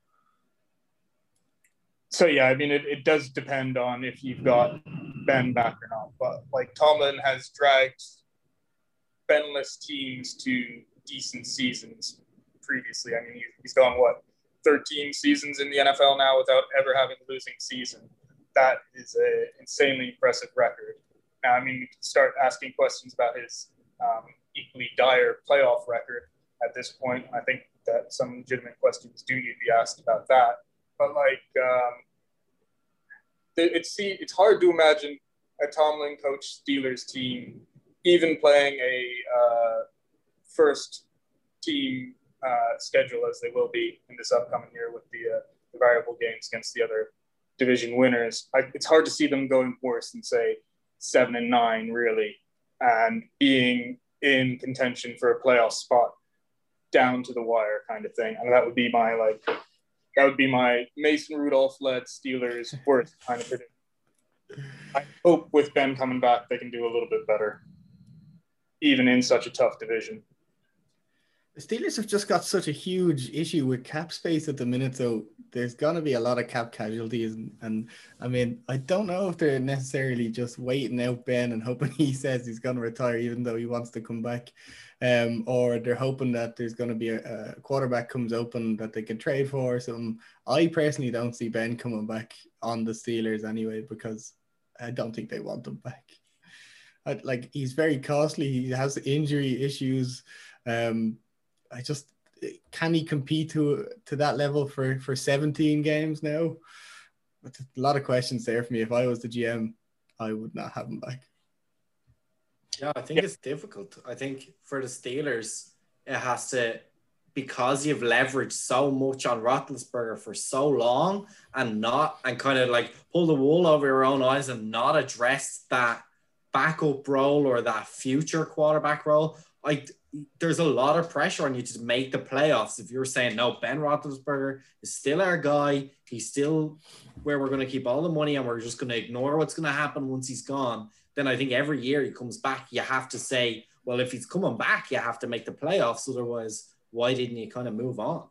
So, yeah, I mean, it, it does depend on if you've got Ben back or not. But, like, Tomlin has dragged Benless teams to decent seasons previously. I mean, he's gone, what, thirteen seasons in the N F L now without ever having a losing season. That is an insanely impressive record. Now, I mean, you can start asking questions about his um, equally dire playoff record at this point. I think that some legitimate questions do need to be asked about that. But, like, um, it's, it's hard to imagine a Tomlin coach Steelers team even playing a uh, first team uh, schedule as they will be in this upcoming year with the, uh, the variable games against the other division winners. I, it's hard to see them going worse than, say, seven and nine, really, and being in contention for a playoff spot down to the wire kind of thing. And that would be my, like, that would be my Mason Rudolph-led Steelers worst kind of prediction. I hope with Ben coming back, they can do a little bit better, even in such a tough division. The Steelers have just got such a huge issue with cap space at the minute, so there's going to be a lot of cap casualties. And, and I mean, I don't know if they're necessarily just waiting out Ben and hoping he says he's going to retire even though he wants to come back, um, or they're hoping that there's going to be a, a quarterback comes open that they can trade for or something. I personally don't see Ben coming back on the Steelers anyway, because I don't think they want him back. I, like, he's very costly. He has injury issues. Um, I just, can he compete to to that level for, for seventeen games now? That's a lot of questions there for me. If I was the G M, I would not have him back. Yeah, I think it's difficult. I think for the Steelers, it has to, because you've leveraged so much on Roethlisberger for so long and not, and kind of like pull the wool over your own eyes and not address that backup role or that future quarterback role. I, there's a lot of pressure on you to make the playoffs. If you're saying, no, Ben Roethlisberger is still our guy. He's still where we're going to keep all the money and we're just going to ignore what's going to happen once he's gone. Then I think every year he comes back, you have to say, well, if he's coming back, you have to make the playoffs. Otherwise, why didn't you kind of move on?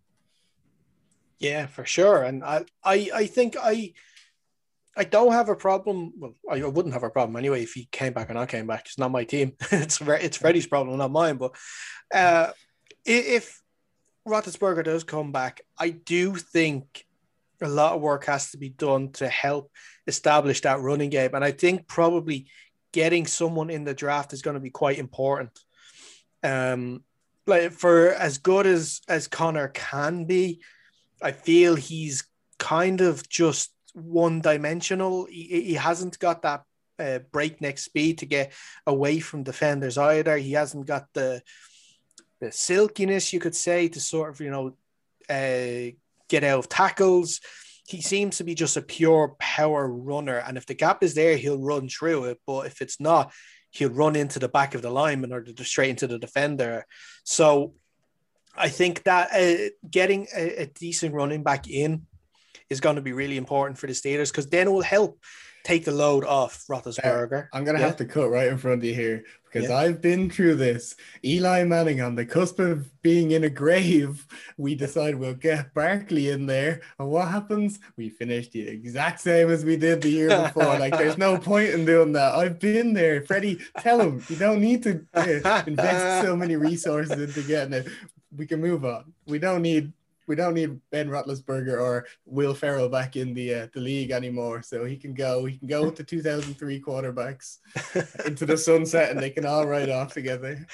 Yeah, for sure. And I, I, I think I, I don't have a problem. Well, I wouldn't have a problem anyway if he came back and I came back. It's not my team. it's it's Freddie's problem, not mine. But uh, if Roethlisberger does come back, I do think a lot of work has to be done to help establish that running game. And I think probably getting someone in the draft is going to be quite important. Um, like for as good as as Connor can be, I feel he's kind of just one-dimensional. He, he hasn't got that uh, breakneck speed to get away from defenders either. He hasn't got the the silkiness, you could say, to sort of, you know, uh, get out of tackles. He seems to be just a pure power runner, and if the gap is there, he'll run through it. But if it's not, he'll run into the back of the lineman or straight into the defender. So I think that uh, getting a, a decent running back in is going to be really important for the Steelers, because then it will help take the load off Roethlisberger. Uh, I'm going to yeah. have to cut right in front of you here, because yeah. I've been through this. Eli Manning on the cusp of being in a grave. We decide we'll get Barkley in there. And what happens? We finish the exact same as we did the year before. Like, there's no point in doing that. I've been there. Freddie, tell him you don't need to uh, invest so many resources into getting it. We can move on. We don't need We don't need Ben Roethlisberger or Will Ferrell back in the uh, the league anymore. So he can go. He can go with the two thousand three quarterbacks into the sunset, and they can all ride off together.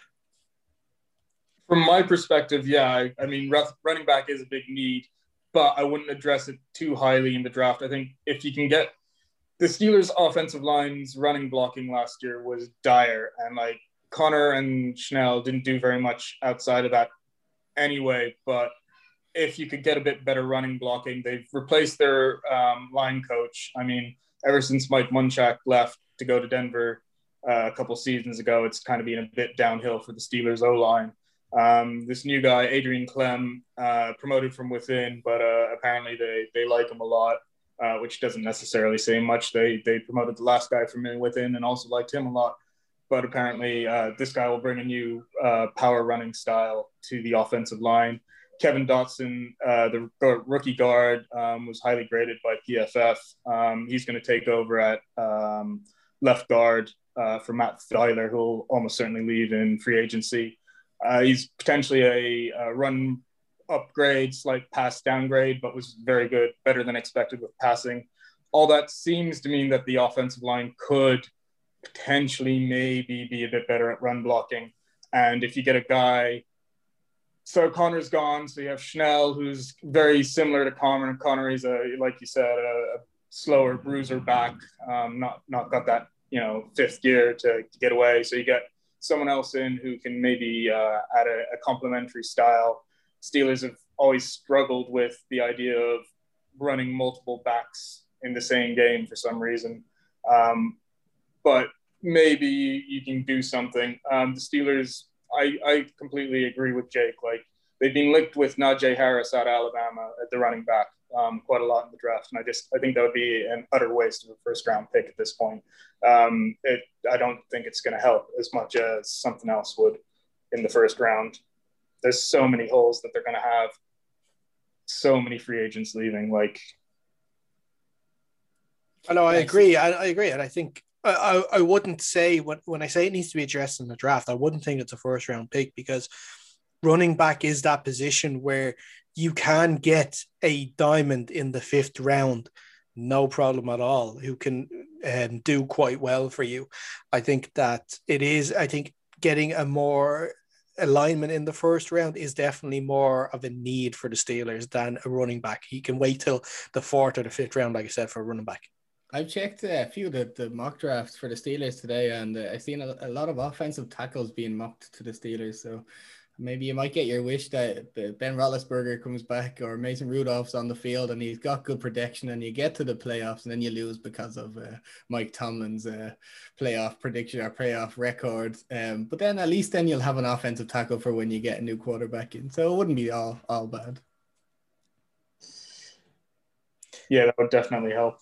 From my perspective, yeah, I, I mean, running back is a big need, but I wouldn't address it too highly in the draft. I think if you can get the Steelers' offensive line's running blocking last year was dire, and like Connor and Schnell didn't do very much outside of that anyway, but if you could get a bit better running blocking, they've replaced their um, line coach. I mean, ever since Mike Munchak left to go to Denver uh, a couple seasons ago, it's kind of been a bit downhill for the Steelers O-line. Um, this new guy, Adrian Clem, uh, promoted from within, but uh, apparently they they like him a lot, uh, which doesn't necessarily say much. They they promoted the last guy from within and also liked him a lot. but apparently uh, this guy will bring a new uh, power running style to the offensive line. Kevin Dotson, uh, the rookie guard, um, was highly graded by P F F. Um, he's going to take over at um, left guard uh, for Matt Filer, who will almost certainly leave in free agency. Uh, he's potentially a, a run upgrade, slight pass downgrade, but was very good, better than expected with passing. All that seems to mean that the offensive line could potentially maybe be a bit better at run blocking. And if you get a guy, so Connor's gone, so you have Schnell, who's very similar to Connor. Connor is a, like you said, a, a slower bruiser back, um, not not got that, you know, fifth gear to, to get away. So you get someone else in who can maybe uh, add a, a complementary style. Steelers have always struggled with the idea of running multiple backs in the same game for some reason. Um, but maybe you can do something. Um, the Steelers, I, I completely agree with Jake. Like, they've been linked with Najee Harris out of Alabama at the running back um, quite a lot in the draft. And I just, I think that would be an utter waste of a first round pick at this point. Um, it, I don't think it's going to help as much as something else would in the first round. There's so many holes that they're going to have. So many free agents leaving. Like, I know, I agree. I, I agree. And I think I, I, I wouldn't say when, when I say it needs to be addressed in the draft, I wouldn't think it's a first round pick, because running back is that position where you can get a diamond in the fifth round, no problem at all, who can um, do quite well for you. I think that it is, I think getting a more alignment in the first round is definitely more of a need for the Steelers than a running back. He can wait till the fourth or the fifth round, like I said, for a running back. I've checked uh, a few of the, the mock drafts for the Steelers today, and uh, I've seen a, a lot of offensive tackles being mocked to the Steelers. So maybe you might get your wish that Ben Roethlisberger comes back or Mason Rudolph's on the field and he's got good protection, and you get to the playoffs and then you lose because of uh, Mike Tomlin's uh, playoff prediction or playoff record. Um, but then at least then you'll have an offensive tackle for when you get a new quarterback in. So it wouldn't be all, all bad. Yeah, that would definitely help.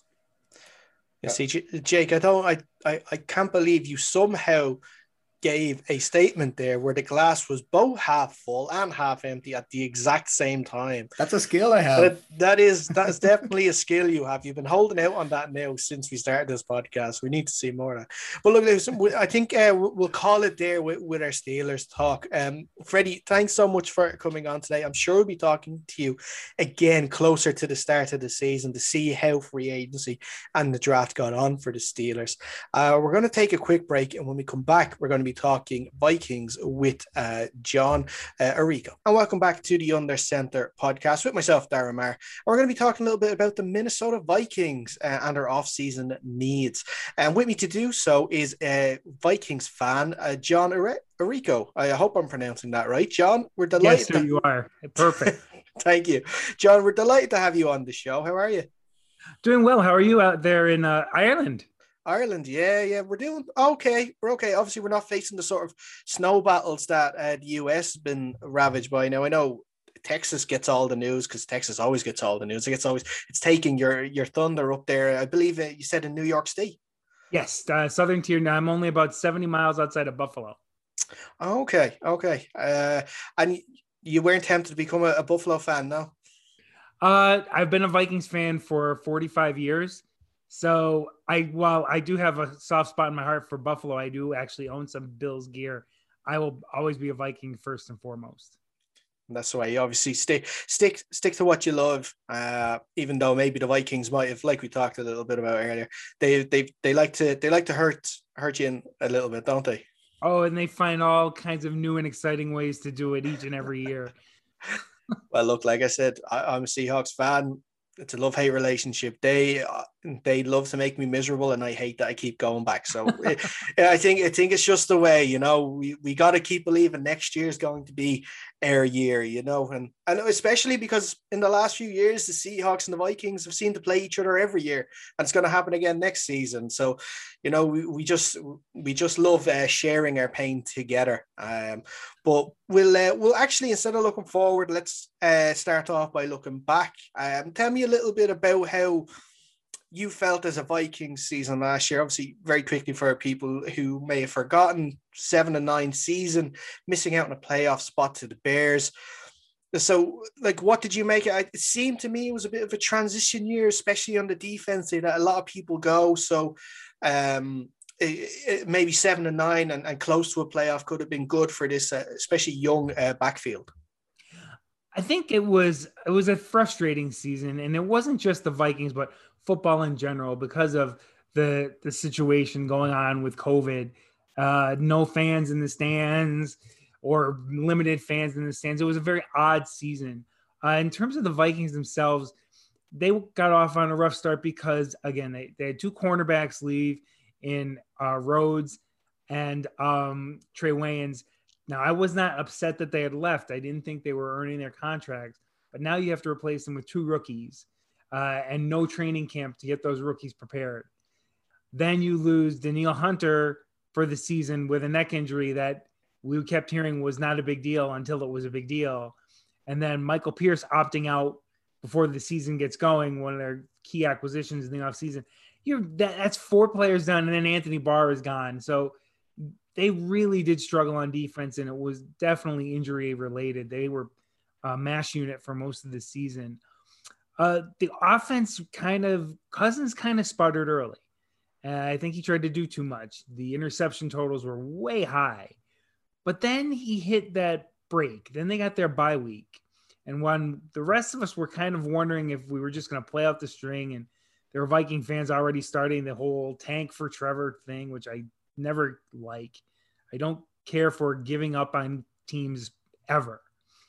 You see, Jake, I don't, I, I, I can't believe you somehow gave a statement there where the glass was both half full and half empty at the exact same time. That's a skill I have. That, that is that is definitely a skill you have. You've been holding out on that now since we started this podcast. We need to see more of that. But look, listen, I think uh, we'll call it there with, with our Steelers talk. Um, Freddie, thanks so much for coming on today. I'm sure we'll be talking to you again closer to the start of the season to see how free agency and the draft got on for the Steelers. Uh, we're going to take a quick break, and when we come back, we're going to be talking Vikings with uh, John uh, Arrigo. And welcome back to the Under Center podcast with myself, Darren Marr. And we're going to be talking a little bit about the Minnesota Vikings uh, and their off-season needs. And with me to do so is a Vikings fan, uh, John Arrigo. I hope I'm pronouncing that right. John, we're delighted. Yes, sir, to- you are. Perfect. Thank you. John, we're delighted to have you on the show. How are you? Doing well. How are you out there in uh, Ireland? Ireland, yeah, yeah, we're doing okay. We're okay. Obviously, we're not facing the sort of snow battles that uh, the U S has been ravaged by. Now, I know Texas gets all the news because Texas always gets all the news. It gets always it's taking your your thunder up there. I believe uh, you said in New York State. Yes, uh, Southern Tier. Now I'm only about seventy miles outside of Buffalo. Okay, okay. Uh, and you weren't tempted to become a, a Buffalo fan, no? Uh, I've been a Vikings fan for forty-five years. So I, while I do have a soft spot in my heart for Buffalo, I do actually own some Bills gear. I will always be a Viking first and foremost. That's why you obviously stick stick stick to what you love. Uh, even though maybe the Vikings might have, like we talked a little bit about earlier, they they they like to they like to hurt hurt you in a little bit, don't they? Oh, and they find all kinds of new and exciting ways to do it each and every year. Well, look, like I said, I, I'm a Seahawks fan. It's a love-hate relationship. They uh, they love to make me miserable, and I hate that I keep going back. So it, I think I think it's just the way, you know. We we got to keep believing next year is going to be our year, you know, and and especially because in the last few years, the Seahawks and the Vikings have seemed to play each other every year, and it's going to happen again next season. So, you know, we, we just we just love uh, sharing our pain together. Um, but we'll uh, we'll actually, instead of looking forward, let's uh, start off by looking back. Um, tell me a little bit about how you felt as a Vikings season last year? Obviously, very quickly for people who may have forgotten, seven and nine season, missing out on a playoff spot to the Bears. So, like, what did you make it? It seemed to me it was a bit of a transition year, especially on the defense. They let a lot of people go. So, um, it, it, maybe seven and nine and, and close to a playoff could have been good for this, uh, especially young uh, backfield. I think it was it was a frustrating season, and it wasn't just the Vikings, but football in general because of the the situation going on with COVID. Uh, no fans in the stands or limited fans in the stands. It was a very odd season. Uh, in terms of the Vikings themselves, they got off on a rough start because, again, they, they had two cornerbacks leave in uh, Rhodes and um, Trey Wayans. Now, I was not upset that they had left. I didn't think they were earning their contracts. But now you have to replace them with two rookies uh, and no training camp to get those rookies prepared. Then you lose Danielle Hunter for the season with a neck injury that we kept hearing was not a big deal until it was a big deal. And then Michael Pierce opting out before the season gets going, one of their key acquisitions in the offseason. You're, that, that's four players done, and then Anthony Barr is gone. So they really did struggle on defense, and it was definitely injury related. They were a mash unit for most of the season. Uh, the offense kind of, Cousins kind of sputtered early. Uh, I think he tried to do too much. The interception totals were way high. But then he hit that break. Then they got their bye week. And when the rest of us were kind of wondering if we were just going to play out the string, and there were Viking fans already starting the whole tank for Trevor thing, which I never like. I don't care for giving up on teams ever.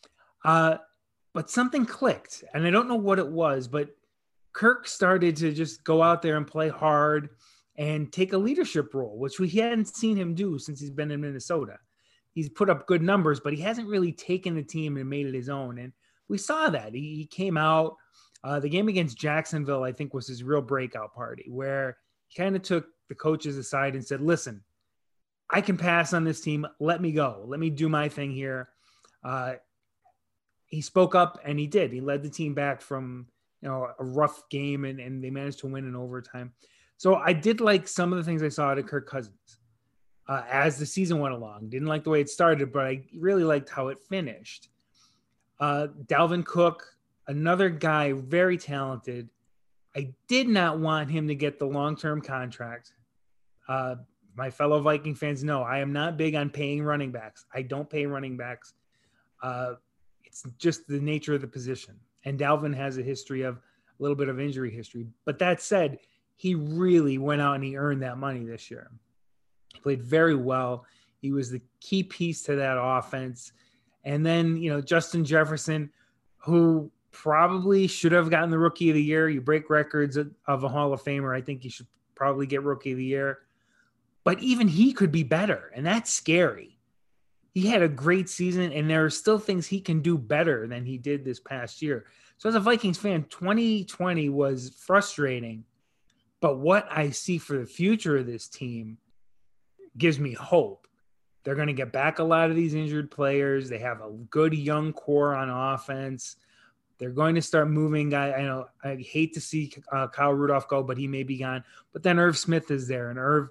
Uh, but something clicked, and I don't know what it was, but Kirk started to just go out there and play hard and take a leadership role, which we hadn't seen him do since he's been in Minnesota. He's put up good numbers, but he hasn't really taken the team and made it his own. And we saw that. He, he came out. Uh, the game against Jacksonville, I think, was his real breakout party, where he kind of took the coaches aside and said, listen, I can pass on this team. Let me go. Let me do my thing here. Uh, he spoke up, and he did. He led the team back from, you know, a rough game, and, and they managed to win in overtime. So I did like some of the things I saw out of Kirk Cousins uh, as the season went along. Didn't like the way it started, but I really liked how it finished. Uh, Dalvin Cook, another guy, very talented. I did not want him to get the long-term contract. Uh, my fellow Viking fans know I am not big on paying running backs. I don't pay running backs. Uh, it's just the nature of the position. And Dalvin has a history of a little bit of injury history. But that said, he really went out and he earned that money this year. He played very well. He was the key piece to that offense. And then, you know, Justin Jefferson, who probably should have gotten the Rookie of the Year. You break records of a Hall of Famer. I think you should probably get Rookie of the Year. But even he could be better, and that's scary. He had a great season, and there are still things he can do better than he did this past year. So as a Vikings fan, twenty twenty was frustrating. But what I see for the future of this team gives me hope. They're going to get back a lot of these injured players. They have a good young core on offense. They're going to start moving. I, I know I hate to see uh, Kyle Rudolph go, but he may be gone. But then Irv Smith is there, and Irv,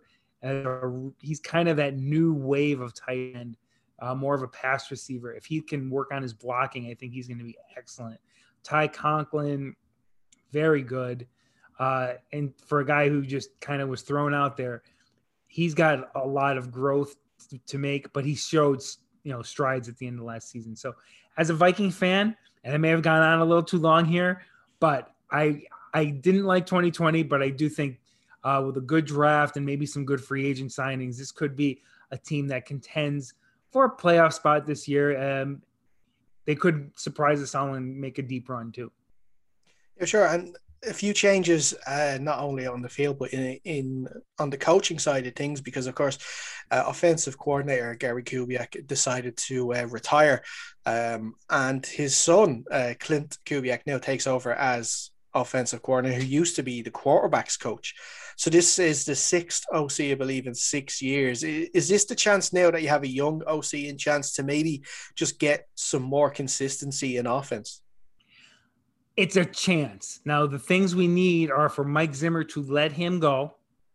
uh, he's kind of that new wave of tight end, uh, more of a pass receiver. If he can work on his blocking, I think he's going to be excellent. Ty Conklin, very good. Uh, and for a guy who just kind of was thrown out there, he's got a lot of growth to make, but he showed, you know, strides at the end of last season. So as a Viking fan, and I may have gone on a little too long here, but I I didn't like twenty twenty, but I do think uh, with a good draft and maybe some good free agent signings, this could be a team that contends for a playoff spot this year. Um, they could surprise us all and make a deep run too. Yeah, sure. And a few changes, uh, not only on the field, but in, in on the coaching side of things, because, of course, uh, offensive coordinator Gary Kubiak decided to uh, retire, um, and his son, uh, Clint Kubiak, now takes over as offensive coordinator, who used to be the quarterback's coach. So this is the sixth O C, I believe, in six years. Is this the chance now that you have a young O C in chance to maybe just get some more consistency in offense? It's a chance. Now, the things we need are for Mike Zimmer to let him go.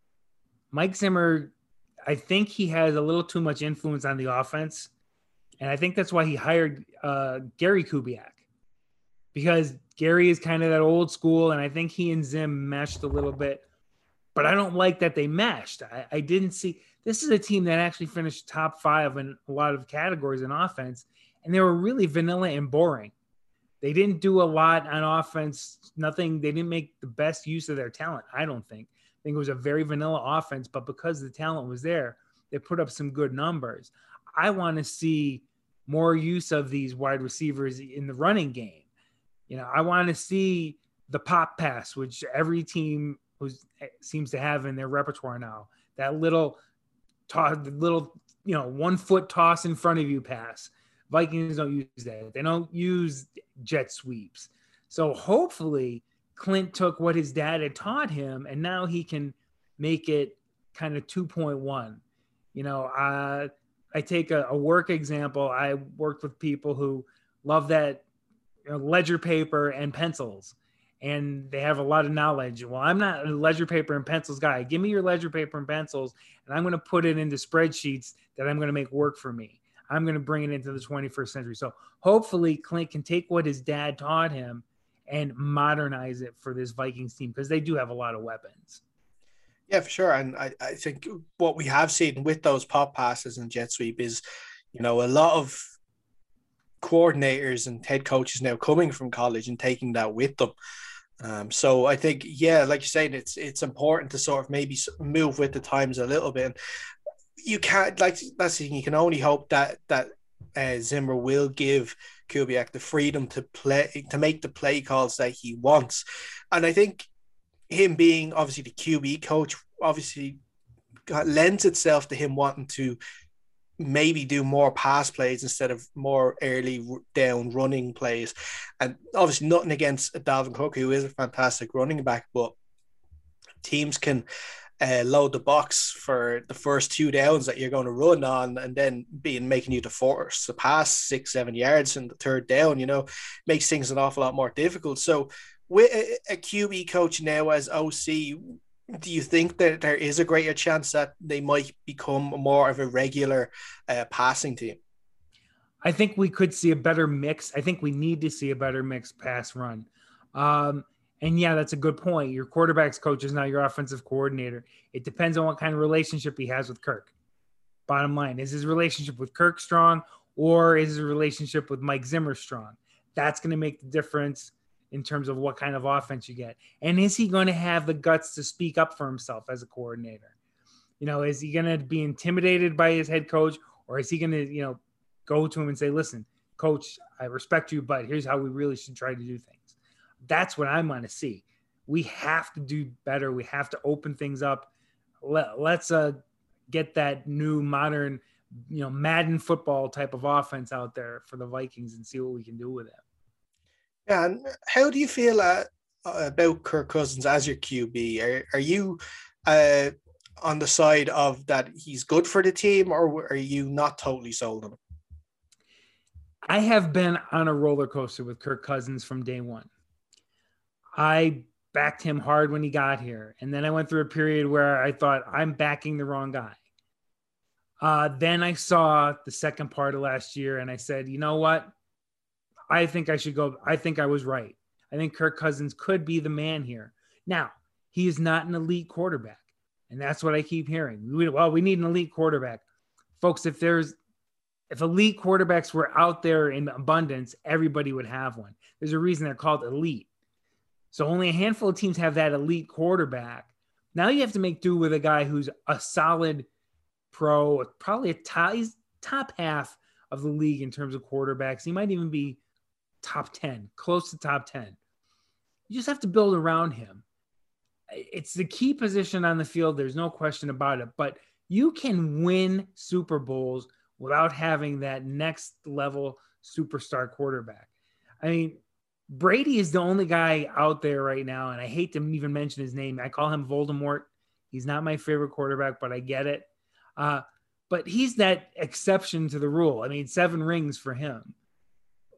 Mike Zimmer, I think he has a little too much influence on the offense. And I think that's why he hired uh, Gary Kubiak, because Gary is kind of that old school. And I think he and Zim meshed a little bit, but I don't like that they meshed. I, I didn't see, this is a team that actually finished top five in a lot of categories in offense. And they were really vanilla and boring. They didn't do a lot on offense. Nothing. They didn't make the best use of their talent, I don't think. I think it was a very vanilla offense, but because the talent was there, they put up some good numbers. I want to see more use of these wide receivers in the running game. You know, I want to see the pop pass, which every team who's, seems to have in their repertoire now. That little, toss, little, you know, one foot toss in front of you pass. Vikings don't use that. They don't use jet sweeps. So hopefully Clint took what his dad had taught him, and now he can make it kind of two point one. You know, uh, I take a, a work example. I worked with people who love that, you know, ledger paper and pencils, and they have a lot of knowledge. Well, I'm not a ledger paper and pencils guy. Give me your ledger paper and pencils, and I'm going to put it into spreadsheets that I'm going to make work for me. I'm going to bring it into the twenty-first century. So hopefully Clint can take what his dad taught him and modernize it for this Vikings team, because they do have a lot of weapons. Yeah, for sure. And I, I think what we have seen with those pop passes and jet sweep is, you know, a lot of coordinators and head coaches now coming from college and taking that with them. Um, so I think, yeah, like you're saying, it's it's important to sort of maybe move with the times a little bit. And you can't, like, that's the thing, you can only hope that that uh, Zimmer will give Kubiak the freedom to play, to make the play calls that he wants. And I think him being obviously the Q B coach obviously lends itself to him wanting to maybe do more pass plays instead of more early down running plays. And obviously nothing against Dalvin Cook, who is a fantastic running back, but teams can Uh, load the box for the first two downs that you're going to run on, and then being making you to force the pass six, seven yards in the third down, you know, makes things an awful lot more difficult. So with a, a Q B coach now as O C, do you think that there is a greater chance that they might become more of a regular uh, passing team? I think we could see a better mix. I think we need to see a better mix pass run. Um, And yeah, that's a good point. Your quarterback's coach is now your offensive coordinator. It depends on what kind of relationship he has with Kirk. Bottom line, is his relationship with Kirk strong, or is his relationship with Mike Zimmer strong? That's going to make the difference in terms of what kind of offense you get. And is he going to have the guts to speak up for himself as a coordinator? You know, is he going to be intimidated by his head coach, or is he going to, you know, go to him and say, listen, coach, I respect you, but here's how we really should try to do things. That's what I want to see. We have to do better. We have to open things up. Let, let's uh, get that new modern, you know, Madden football type of offense out there for the Vikings and see what we can do with it. Yeah, and how do you feel uh, about Kirk Cousins as your Q B? Are, are you uh, on the side of that he's good for the team, or are you not totally sold on him? I have been on a roller coaster with Kirk Cousins from day one. I backed him hard when he got here. And then I went through a period where I thought, I'm backing the wrong guy. Uh, then I saw the second part of last year and I said, you know what? I think I should go. I think I was right. I think Kirk Cousins could be the man here. Now, he is not an elite quarterback. And that's what I keep hearing. We, well, we need an elite quarterback. Folks, if there's, if elite quarterbacks were out there in abundance, everybody would have one. There's a reason they're called elite. So only a handful of teams have that elite quarterback. Now you have to make do with a guy who's a solid pro, probably a top, he's top half of the league in terms of quarterbacks. He might even be top ten, close to top ten. You just have to build around him. It's the key position on the field. There's no question about it. But you can win Super Bowls without having that next level superstar quarterback. I mean, Brady is the only guy out there right now, and I hate to even mention his name. I call him Voldemort. He's not my favorite quarterback, but I get it. Uh, but he's that exception to the rule. I mean, seven rings for him.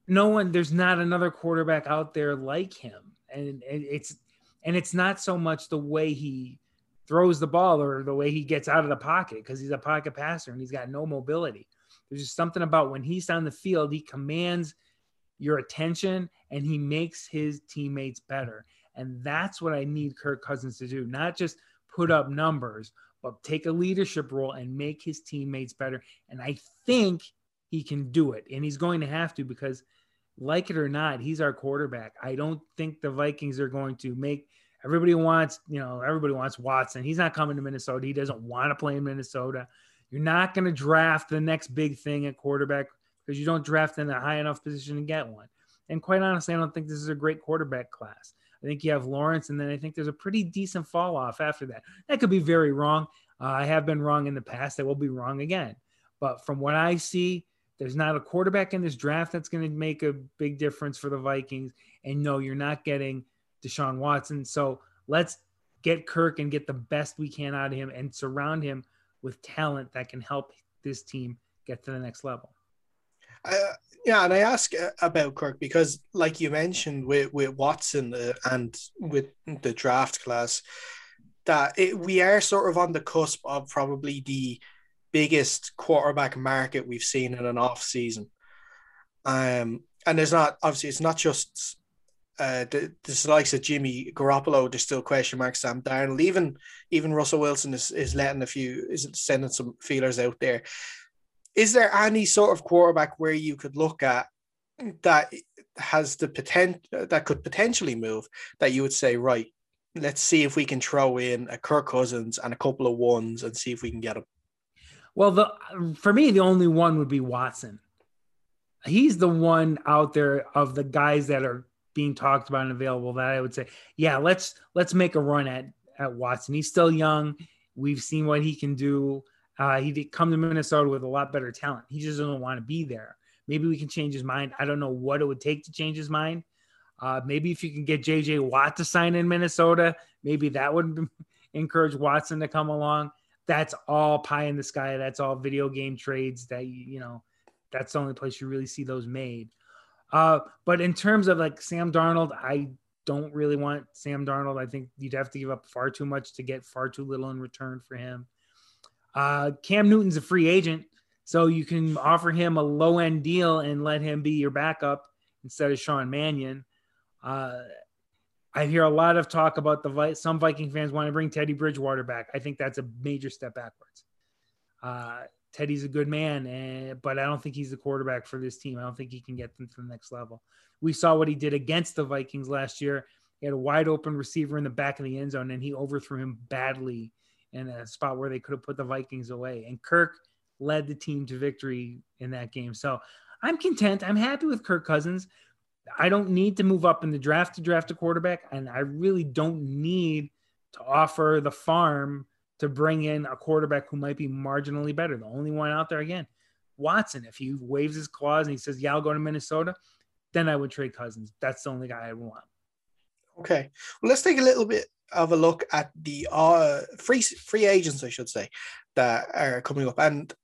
no one, there's not another quarterback out there like him. And, and it's, and it's not so much the way he throws the ball or the way he gets out of the pocket, because he's a pocket passer and he's got no mobility. There's just something about when he's on the field, he commands your attention and he makes his teammates better. And that's what I need Kirk Cousins to do. Not just put up numbers, but take a leadership role and make his teammates better. And I think he can do it. And he's going to have to, because like it or not, he's our quarterback. I don't think the Vikings are going to make everybody wants, you know, everybody wants Watson. He's not coming to Minnesota. He doesn't want to play in Minnesota. You're not going to draft the next big thing at quarterback because you don't draft in a high enough position to get one. And quite honestly, I don't think this is a great quarterback class. I think you have Lawrence, and then I think there's a pretty decent fall off after that. That could be very wrong. Uh, I have been wrong in the past. I will be wrong again. But from what I see, there's not a quarterback in this draft that's going to make a big difference for the Vikings. And no, you're not getting Deshaun Watson. So let's get Kirk and get the best we can out of him and surround him with talent that can help this team get to the next level. Uh, yeah, and I ask about Kirk because, like you mentioned, with, with Watson uh, and with the draft class, that it, we are sort of on the cusp of probably the biggest quarterback market we've seen in an off season. Um, and there's not, obviously, it's not just uh, the, the likes of Jimmy Garoppolo. There's still question marks. Sam Darnold, even even Russell Wilson is is letting a few, is sending some feelers out there. Is there any sort of quarterback where you could look at that has the potential, that could potentially move, that you would say, right, let's see if we can throw in a Kirk Cousins and a couple of ones and see if we can get him? Well, the for me, the only one would be Watson. He's the one out there of the guys that are being talked about and available that I would say, yeah, let's let's make a run at, at Watson. He's still young. We've seen what he can do. Uh, he did come to Minnesota with a lot better talent. He just doesn't want to be there. Maybe we can change his mind. I don't know what it would take to change his mind. Uh, maybe if you can get J J Watt to sign in Minnesota, maybe that would encourage Watson to come along. That's all pie in the sky. That's all video game trades that, you know, that's the only place you really see those made. Uh, but in terms of like Sam Darnold, I don't really want Sam Darnold. I think you'd have to give up far too much to get far too little in return for him. Uh, Cam Newton's a free agent, so you can offer him a low-end deal and let him be your backup instead of Sean Mannion. Uh, I hear a lot of talk about the some Viking fans want to bring Teddy Bridgewater back. I think that's a major step backwards. Uh, Teddy's a good man, and, but I don't think he's the quarterback for this team. I don't think he can get them to the next level. We saw what he did against the Vikings last year. He had a wide-open receiver in the back of the end zone, and he overthrew him badly in a spot where they could have put the Vikings away. And Kirk led the team to victory in that game. So I'm content. I'm happy with Kirk Cousins. I don't need to move up in the draft to draft a quarterback, and I really don't need to offer the farm to bring in a quarterback who might be marginally better. The only one out there, again, Watson. If he waves his claws and he says, yeah, I'll go to Minnesota, then I would trade Cousins. That's the only guy I want. Okay. Well, let's take a little bit of a look at the uh, free free agents, I should say, that are coming up. And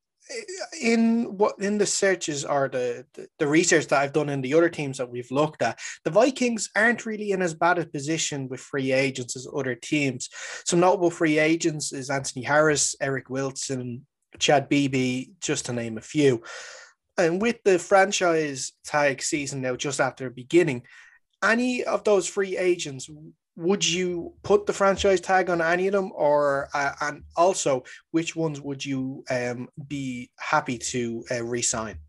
in what in the searches or the, the the research that I've done in the other teams that we've looked at, the Vikings aren't really in as bad a position with free agents as other teams. Some notable free agents is Anthony Harris, Eric Wilson, Chad Beebe, just to name a few. And with the franchise tag season now just after beginning, any of those free agents, would you put the franchise tag on any of them, or uh, and also which ones would you um, be happy to uh, re-sign?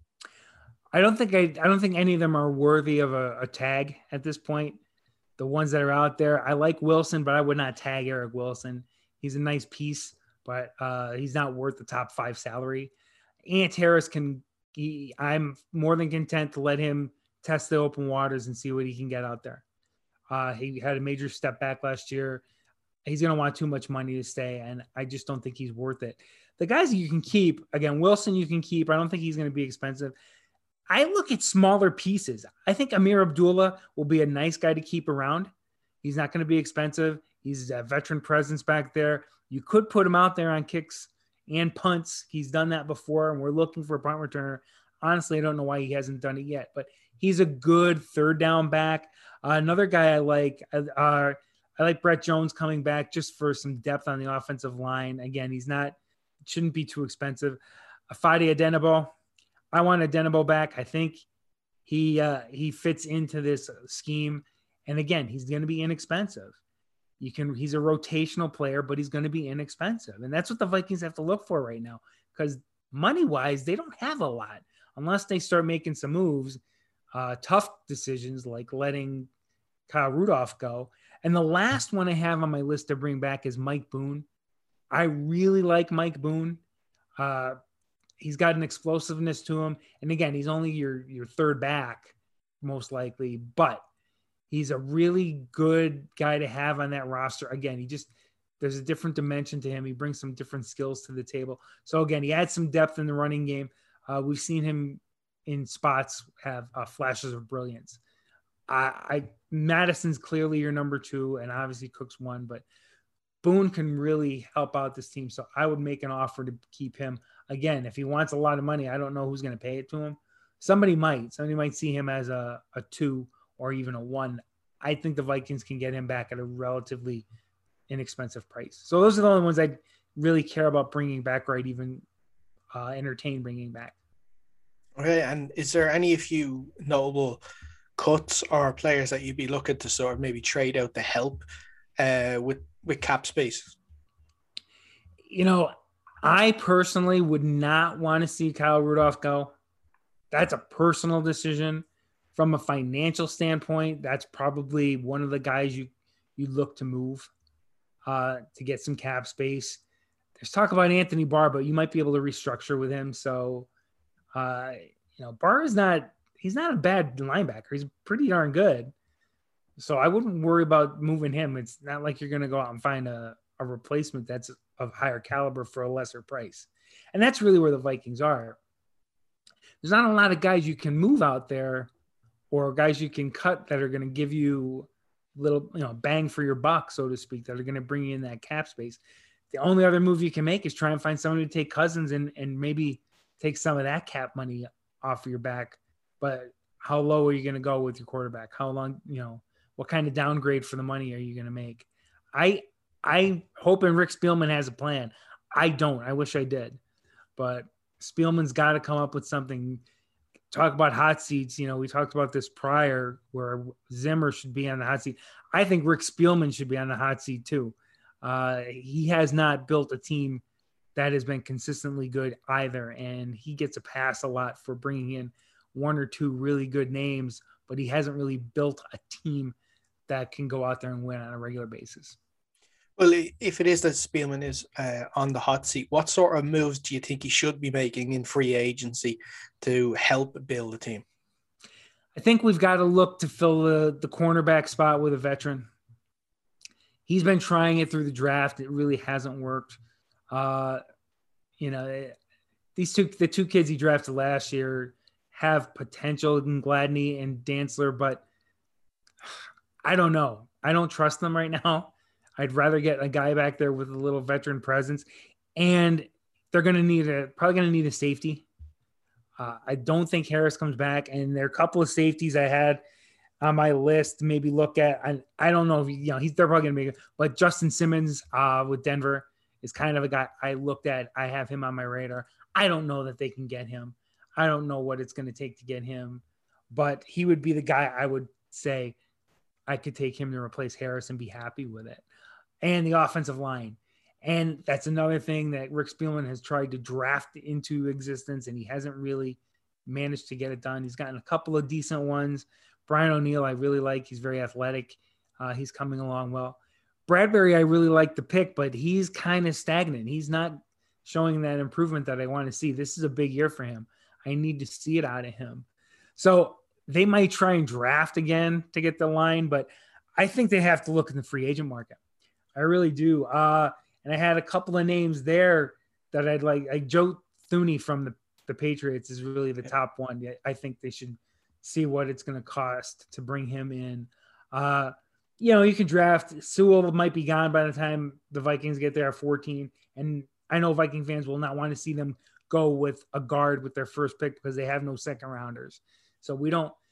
I don't think I, I don't think any of them are worthy of a, a tag at this point. The ones that are out there, I like Wilson, but I would not tag Eric Wilson. He's a nice piece, but uh, he's not worth the top five salary. Ant Harris can. He, I'm more than content to let him test the open waters and see what he can get out there. Uh, he had a major step back last year. He's going to want too much money to stay, and I just don't think he's worth it. The guys you can keep, again, Wilson you can keep. I don't think he's going to be expensive. I look at smaller pieces. I think Amir Abdullah will be a nice guy to keep around. He's not going to be expensive. He's a veteran presence back there. You could put him out there on kicks and punts. He's done that before, and we're looking for a punt returner. Honestly, I don't know why he hasn't done it yet, but He's a good third down back. Uh, another guy I like, uh, I like Brett Jones coming back just for some depth on the offensive line. Again, he's not, shouldn't be too expensive. Fadi Adenabo, I want Adenabo back. I think he uh, he fits into this scheme. And again, he's going to be inexpensive. You can, he's a rotational player, but he's going to be inexpensive. And that's what the Vikings have to look for right now, because money wise, they don't have a lot unless they start making some moves, uh, tough decisions like letting Kyle Rudolph go. And the last one I have on my list to bring back is Mike Boone. I really like Mike Boone. Uh, he's got an explosiveness to him. And again, he's only your, your third back, most likely, but he's a really good guy to have on that roster. Again, he just, there's a different dimension to him. He brings some different skills to the table. So again, he adds some depth in the running game. Uh, we've seen him in spots have uh, flashes of brilliance. I, I Madison's clearly your number two, and obviously Cook's one, but Boone can really help out this team. So I would make an offer to keep him. Again, if he wants a lot of money, I don't know who's going to pay it to him. Somebody might. Somebody might see him as a, a two or even a one. I think the Vikings can get him back at a relatively inexpensive price. So those are the only ones I really care about bringing back, or I'd even uh, entertain bringing back. Okay, and is there any of you notable cuts or players that you'd be looking to sort of maybe trade out to help uh, with, with cap space? You know, I personally would not want to see Kyle Rudolph go. That's a personal decision. From a financial standpoint, that's probably one of the guys you, you look to move uh, to get some cap space. There's talk about Anthony Barr, but you might be able to restructure with him. So, uh, you know, Barr is not, he's not a bad linebacker. He's pretty darn good. So I wouldn't worry about moving him. It's not like you're going to go out and find a, a replacement that's of higher caliber for a lesser price. And that's really where the Vikings are. There's not a lot of guys you can move out there or guys you can cut that are going to give you little, you know, bang for your buck, so to speak, that are going to bring you in that cap space. The only other move you can make is try and find somebody to take Cousins and, and maybe take some of that cap money off of your back. But how low are you going to go with your quarterback? How long, you know, what kind of downgrade for the money are you going to make? I, I hoping Rick Spielman has a plan. I don't. I wish I did. But Spielman's got to come up with something. Talk about hot seats. You know, we talked about this prior where Zimmer should be on the hot seat. I think Rick Spielman should be on the hot seat too. Uh, he has not built a team that has been consistently good either. And he gets a pass a lot for bringing in one or two really good names, but he hasn't really built a team that can go out there and win on a regular basis. Well, if it is that Spielman is uh, on the hot seat, what sort of moves do you think he should be making in free agency to help build a team? I think we've got to look to fill the, the cornerback spot with a veteran. He's been trying it through the draft. It really hasn't worked. Uh, you know, these two, the two kids he drafted last year have potential in Gladney and Dantzler, but I don't know. I don't trust them right now. I'd rather get a guy back there with a little veteran presence, and they're going to need a, probably going to need a safety. Uh, I don't think Harris comes back, and there are a couple of safeties I had on my list to maybe look at. I, I don't know if, you know, he's, they're probably going to make it, but Justin Simmons uh, with Denver is kind of a guy I looked at. I have him on my radar. I don't know that they can get him. I don't know what it's going to take to get him, but he would be the guy I would say I could take him to replace Harris and be happy with it. And the offensive line. And that's another thing that Rick Spielman has tried to draft into existence, and he hasn't really managed to get it done. He's gotten a couple of decent ones. Brian O'Neill, I really like. He's very athletic. Uh, he's coming along well. Bradbury, I really like the pick, but he's kind of stagnant. He's not showing that improvement that I want to see. This is a big year for him. I need to see it out of him. So they might try and draft again to get the line, but I think they have to look in the free agent market. I really do. Uh, and I had a couple of names there that I'd like. like Joe Thuney from the, the Patriots is really the top one. I think they should see what it's going to cost to bring him in. Uh, you know, you can draft. Sewell might be gone by the time the Vikings get there at fourteen. And I know Viking fans will not want to see them go with a guard with their first pick because they have no second rounders. So we don't,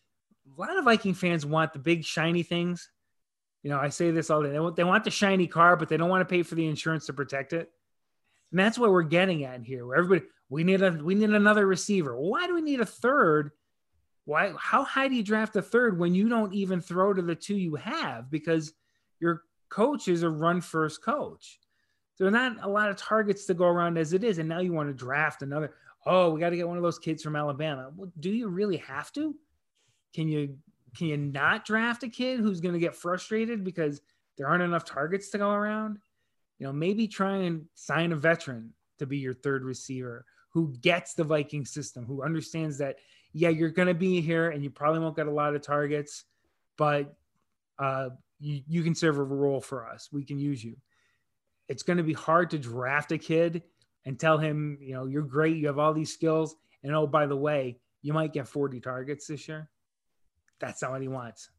a lot of Viking fans want the big shiny things. You know, I say this all day. They want, they want the shiny car, but they don't want to pay for the insurance to protect it. And that's what we're getting at here. Where everybody, we need a, we need another receiver. Why do we need a third? Why? How high do you draft a third when you don't even throw to the two you have? Because your coach is a run first coach. There are not a lot of targets to go around as it is. And now you want to draft another. Oh, we got to get one of those kids from Alabama. Well, do you really have to? Can you, can you not draft a kid who's going to get frustrated because there aren't enough targets to go around? You know, maybe try and sign a veteran to be your third receiver who gets the Viking system, who understands that, yeah, you're going to be here and you probably won't get a lot of targets, but uh, you, you can serve a role for us. We can use you. It's going to be hard to draft a kid and tell him, you know, you're great. You have all these skills. And oh, by the way, you might get forty targets this year. That's not what he wants.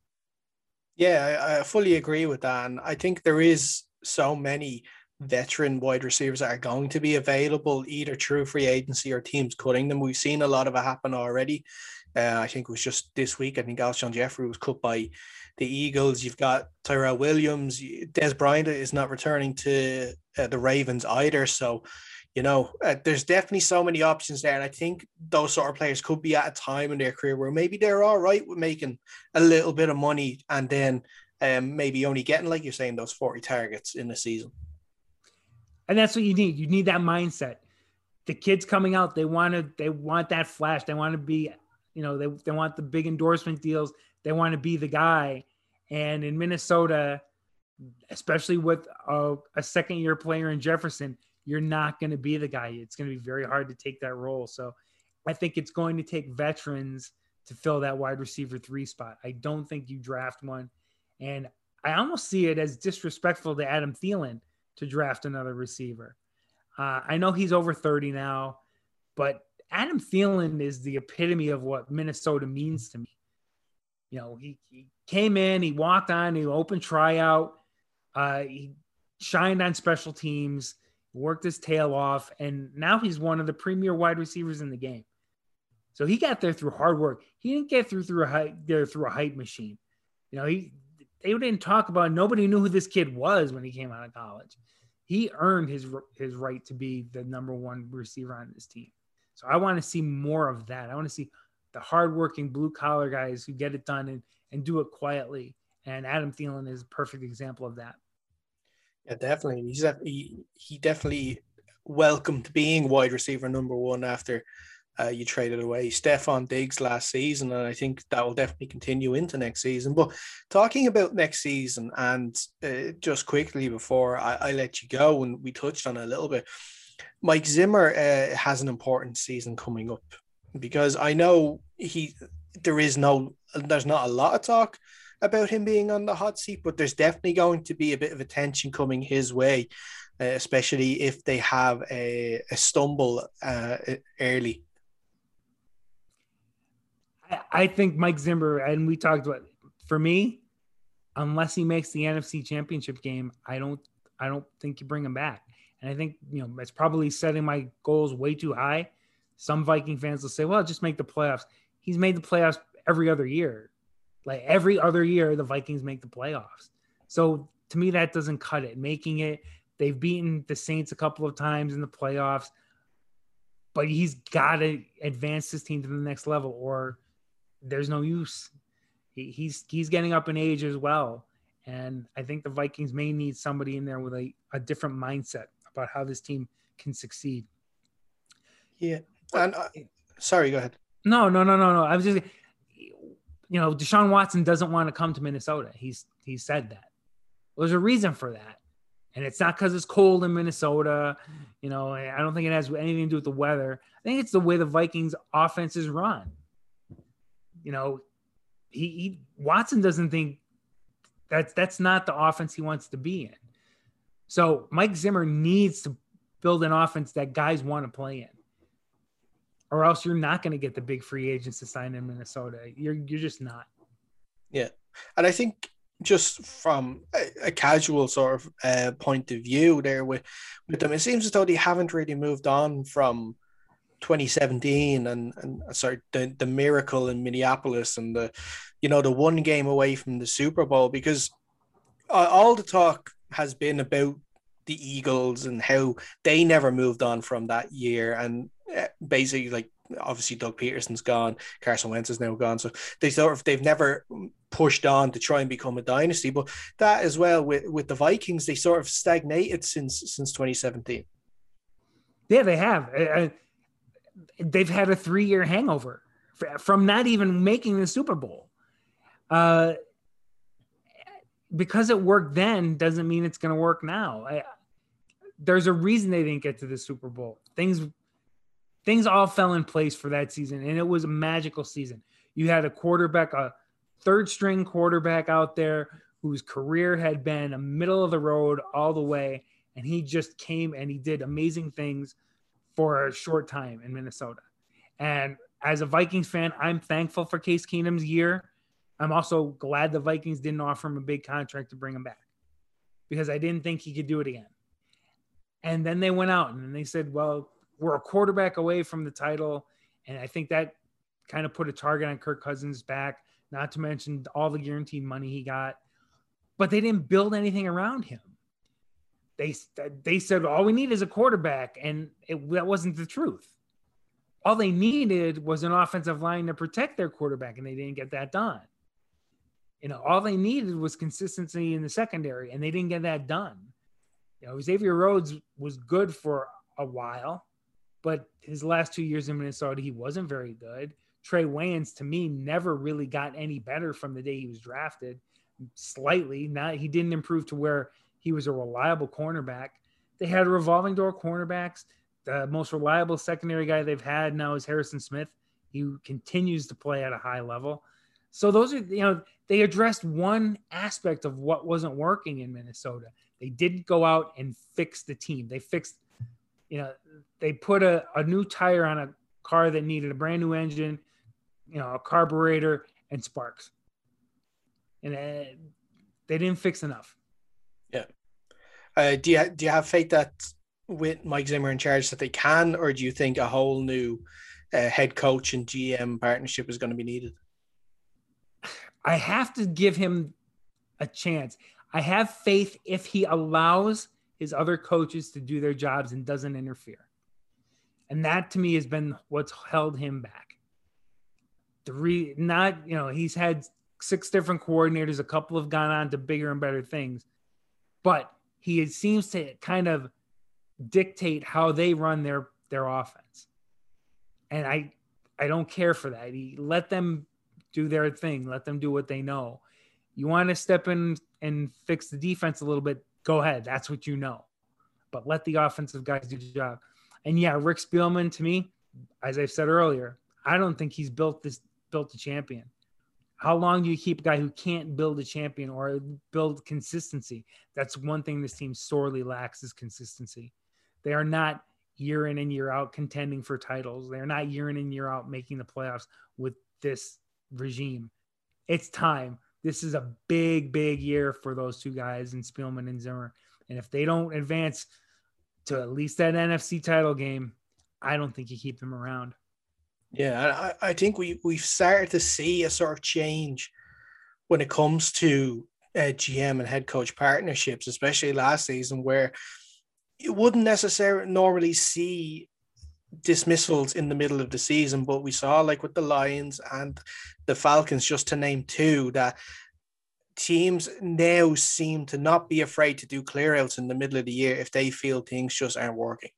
Yeah, I, I fully agree with that. And I think there is so many veteran wide receivers that are going to be available either through free agency or teams cutting them. We've seen a lot of it happen already. Uh, I think it was just this week. I think Alshon Jeffrey was cut by the Eagles. You've got Tyrell Williams. Des Bryant is not returning to uh, the Ravens either. So, you know, uh, there's definitely so many options there. And I think those sort of players could be at a time in their career where maybe they're all right with making a little bit of money and then um, maybe only getting, like you're saying, those forty targets in a season. And that's what you need. You need that mindset. The kids coming out, they want to, they want that flash. They want to be, you know, they, they want the big endorsement deals. They want to be the guy. And in Minnesota, especially with a, a second year player in Jefferson, you're not going to be the guy. It's going to be very hard to take that role. So I think it's going to take veterans to fill that wide receiver three spot. I don't think you draft one. And I almost see it as disrespectful to Adam Thielen to draft another receiver. Uh, I know he's over thirty now, but Adam Thielen is the epitome of what Minnesota means to me. You know, he, he came in, he walked on, he opened tryout, uh, he shined on special teams, worked his tail off, and now he's one of the premier wide receivers in the game. So he got there through hard work. He didn't get through through a hype, there through a hype machine. You know, he they didn't talk about. Nobody knew who this kid was when he came out of college. He earned his his right to be the number one receiver on this team. So I want to see more of that. I want to see the hardworking blue collar guys who get it done and, and do it quietly. And Adam Thielen is a perfect example of that. Yeah, definitely. He's he, he definitely welcomed being wide receiver number one after uh, you traded away Stephon Diggs last season, and I think that will definitely continue into next season. But talking about next season, and uh, just quickly before I, I let you go, and we touched on it a little bit, Mike Zimmer uh, has an important season coming up, because I know he there is no there's not a lot of talk about him being on the hot seat, but there's definitely going to be a bit of attention coming his way, uh, especially if they have a, a stumble uh, early. I think Mike Zimmer, and we talked about, for me, unless he makes the N F C Championship game, I don't, I don't think you bring him back. And I think, you know, it's probably setting my goals way too high. Some Viking fans will say, well, just make the playoffs. He's made the playoffs every other year. Like every other year, the Vikings make the playoffs. So to me, that doesn't cut it. Making it, they've beaten the Saints a couple of times in the playoffs, but he's got to advance his team to the next level, or there's no use. He, he's he's getting up in age as well. And I think the Vikings may need somebody in there with a, a different mindset about how this team can succeed. Yeah. And uh, sorry, go ahead. No, no, no, no, no. I was just, you know, Deshaun Watson doesn't want to come to Minnesota. He's he said that. Well, there's a reason for that. And it's not because it's cold in Minnesota. You know, I don't think it has anything to do with the weather. I think it's the way the Vikings offense is run. You know, he, he Watson doesn't think that's that's not the offense he wants to be in. So Mike Zimmer needs to build an offense that guys want to play in, or else you're not going to get the big free agents to sign in Minnesota. You're you're just not. Yeah, and I think just from a, a casual sort of uh, point of view there with with them, it seems as though they haven't really moved on from twenty seventeen and and sorry the, the miracle in Minneapolis and the you know the one game away from the Super Bowl, because uh, all the talk has been about the Eagles and how they never moved on from that year, and uh, basically like obviously Doug Peterson's gone, Carson Wentz is now gone, so they sort of they've never pushed on to try and become a dynasty. But that as well with with the Vikings, they sort of stagnated since since twenty seventeen. Yeah, they have. Uh, they've had a three-year hangover from not even making the Super Bowl. Uh, because it worked then doesn't mean it's going to work now. I, there's a reason they didn't get to the Super Bowl. Things things all fell in place for that season, and it was a magical season. You had a quarterback, a third-string quarterback out there whose career had been a middle of the road all the way, and he just came and he did amazing things for a short time in Minnesota. And as a Vikings fan, I'm thankful for Case Keenum's year. I'm also glad the Vikings didn't offer him a big contract to bring him back, because I didn't think he could do it again. And then they went out and they said, well, we're a quarterback away from the title. And I think that kind of put a target on Kirk Cousins' back, not to mention all the guaranteed money he got. But they didn't build anything around him. They, they said, all we need is a quarterback. And it, that wasn't the truth. All they needed was an offensive line to protect their quarterback, and they didn't get that done. You know, all they needed was consistency in the secondary, and they didn't get that done. You know, Xavier Rhodes was good for a while, but his last two years in Minnesota, he wasn't very good. Trey Wayans, to me, never really got any better from the day he was drafted. Slightly. Not, he didn't improve to where he was a reliable cornerback. They had revolving door cornerbacks. The most reliable secondary guy they've had now is Harrison Smith. He continues to play at a high level. So those are, you know, they addressed one aspect of what wasn't working in Minnesota. They didn't go out and fix the team. They fixed, you know, they put a, a new tire on a car that needed a brand new engine, you know, a carburetor and sparks. And uh, they didn't fix enough. Yeah. Uh, do you, do you have faith that with Mike Zimmer in charge that they can, or do you think a whole new uh, head coach and G M partnership is going to be needed? I have to give him a chance. I have faith if he allows his other coaches to do their jobs and doesn't interfere. And that to me has been what's held him back. The re, not, you know, he's had six different coordinators. A couple have gone on to bigger and better things, but he seems to kind of dictate how they run their, their offense. And I, I don't care for that. He let them do their thing. Let them do what they know. You want to step in and fix the defense a little bit, go ahead. That's what you know. But let the offensive guys do the job. And yeah, Rick Spielman, to me, as I've said earlier, I don't think he's built this built a champion. How long do you keep a guy who can't build a champion or build consistency? That's one thing this team sorely lacks, is consistency. They are not year in and year out contending for titles. They're not year in and year out making the playoffs with this regime. It's time. This is a big, big year for those two guys in Spielman and Zimmer. And if they don't advance to at least that N F C title game, I don't think you keep them around. Yeah, I, I think we, we've started to see a sort of change when it comes to uh, G M and head coach partnerships, especially last season, where you wouldn't necessarily normally see dismissals in the middle of the season, but we saw, like with the Lions and the Falcons, just to name two, that teams now seem to not be afraid to do clear outs in the middle of the year if they feel things just aren't working.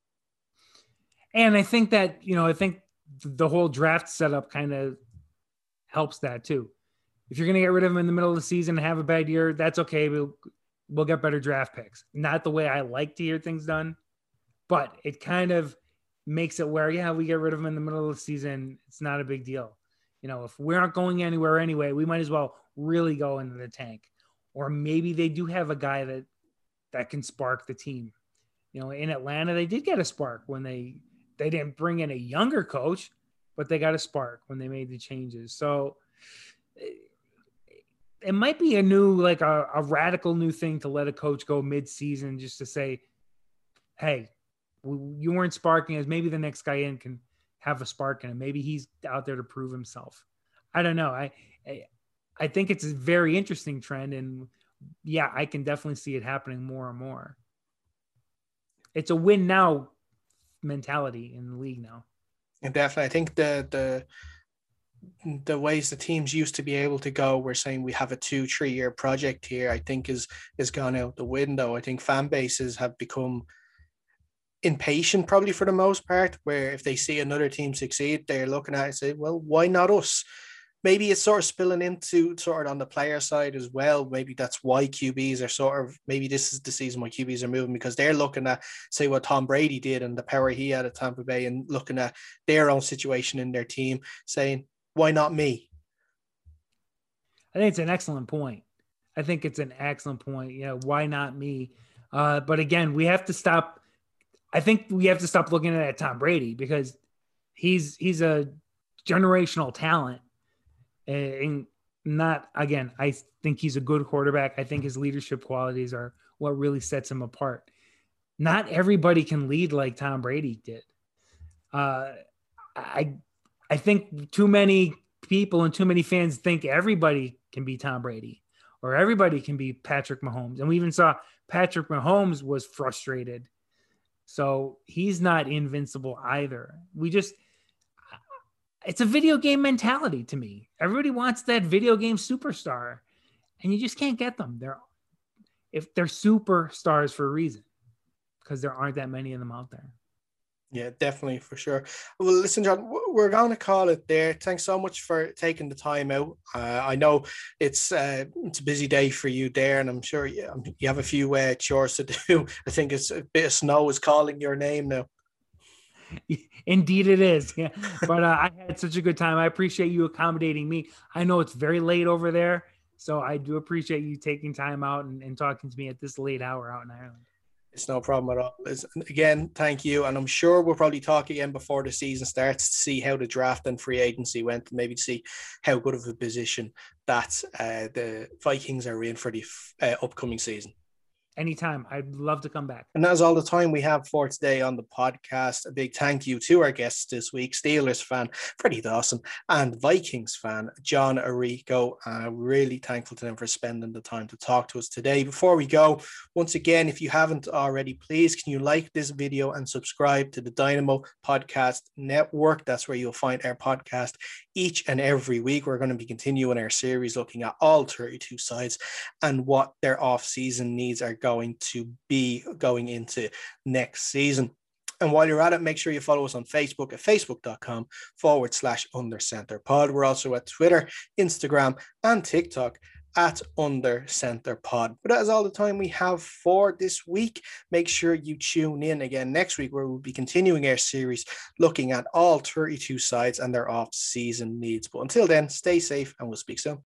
And I think that, you know, I think the whole draft setup kind of helps that too. If you're going to get rid of them in the middle of the season and have a bad year, that's okay. We'll, we'll get better draft picks. Not the way I like to hear things done, but it kind of makes it where, yeah, we get rid of them in the middle of the season. It's not a big deal. You know, if we aren't going anywhere anyway, we might as well really go into the tank. Or maybe they do have a guy that, that can spark the team. You know, in Atlanta, they did get a spark when they, they didn't bring in a younger coach, but they got a spark when they made the changes. So it, it might be a new, like a, a radical new thing to let a coach go mid-season just to say, hey, you weren't sparking us. Maybe the next guy in can have a spark in him. Maybe he's out there to prove himself. I don't know. I, I, I think it's a very interesting trend, and yeah, I can definitely see it happening more and more. It's a win now mentality in the league now. And definitely, I think the the the ways the teams used to be able to go, we're saying we have a two, three year project here, I think is is gone out the window. I think fan bases have become impatient probably for the most part, where if they see another team succeed, they're looking at it and say, well, why not us? Maybe it's sort of spilling into sort of on the player side as well. Maybe that's why Q Bs are sort of, maybe this is the season why Q Bs are moving, because they're looking at, say, what Tom Brady did and the power he had at Tampa Bay, and looking at their own situation in their team, saying, why not me? I think it's an excellent point. I think it's an excellent point. Yeah, why not me? Uh, but again, we have to stop. I think we have to stop looking at Tom Brady, because he's he's a generational talent. And not, again, I think he's a good quarterback. I think his leadership qualities are what really sets him apart. Not everybody can lead like Tom Brady did. Uh, I I think too many people and too many fans think everybody can be Tom Brady or everybody can be Patrick Mahomes. And we even saw Patrick Mahomes was frustrated. So he's not invincible either. We just, it's a video game mentality to me. Everybody wants that video game superstar, and you just can't get them. They're, if they're superstars for a reason, because there aren't that many of them out there. Yeah, definitely, for sure. Well, listen, John, we're going to call it there. Thanks so much for taking the time out. Uh, I know it's uh, it's a busy day for you there, and I'm sure you, you have a few uh, chores to do. I think it's a bit of snow is calling your name now. Indeed it is. Yeah. But uh, I had such a good time. I appreciate you accommodating me. I know it's very late over there, so I do appreciate you taking time out and, and talking to me at this late hour out in Ireland. It's no problem at all. It's, again, thank you. And I'm sure we'll probably talk again before the season starts to see how the draft and free agency went, and maybe see how good of a position that uh, the Vikings are in for the uh, upcoming season. Anytime. I'd love to come back. And that's all the time we have for today on the podcast. A big thank you to our guests this week, Steelers fan Freddie Dawson and Vikings fan John Arrigo. Uh, really thankful to them for spending the time to talk to us today. Before we go, once again, if you haven't already, please can you like this video and subscribe to the Dynamo Podcast Network. That's where you'll find our podcast each and every week. We're going to be continuing our series looking at all thirty-two sides and what their off-season needs are going to be going into next season. And while you're at it, make sure you follow us on Facebook at facebook.com forward slash under center pod. We're also at Twitter, Instagram, and TikTok at Under Center Pod. But that is all the time we have for this week. Make sure you tune in again next week, where we'll be continuing our series looking at all thirty-two sides and their off-season needs. But until then, stay safe and we'll speak soon.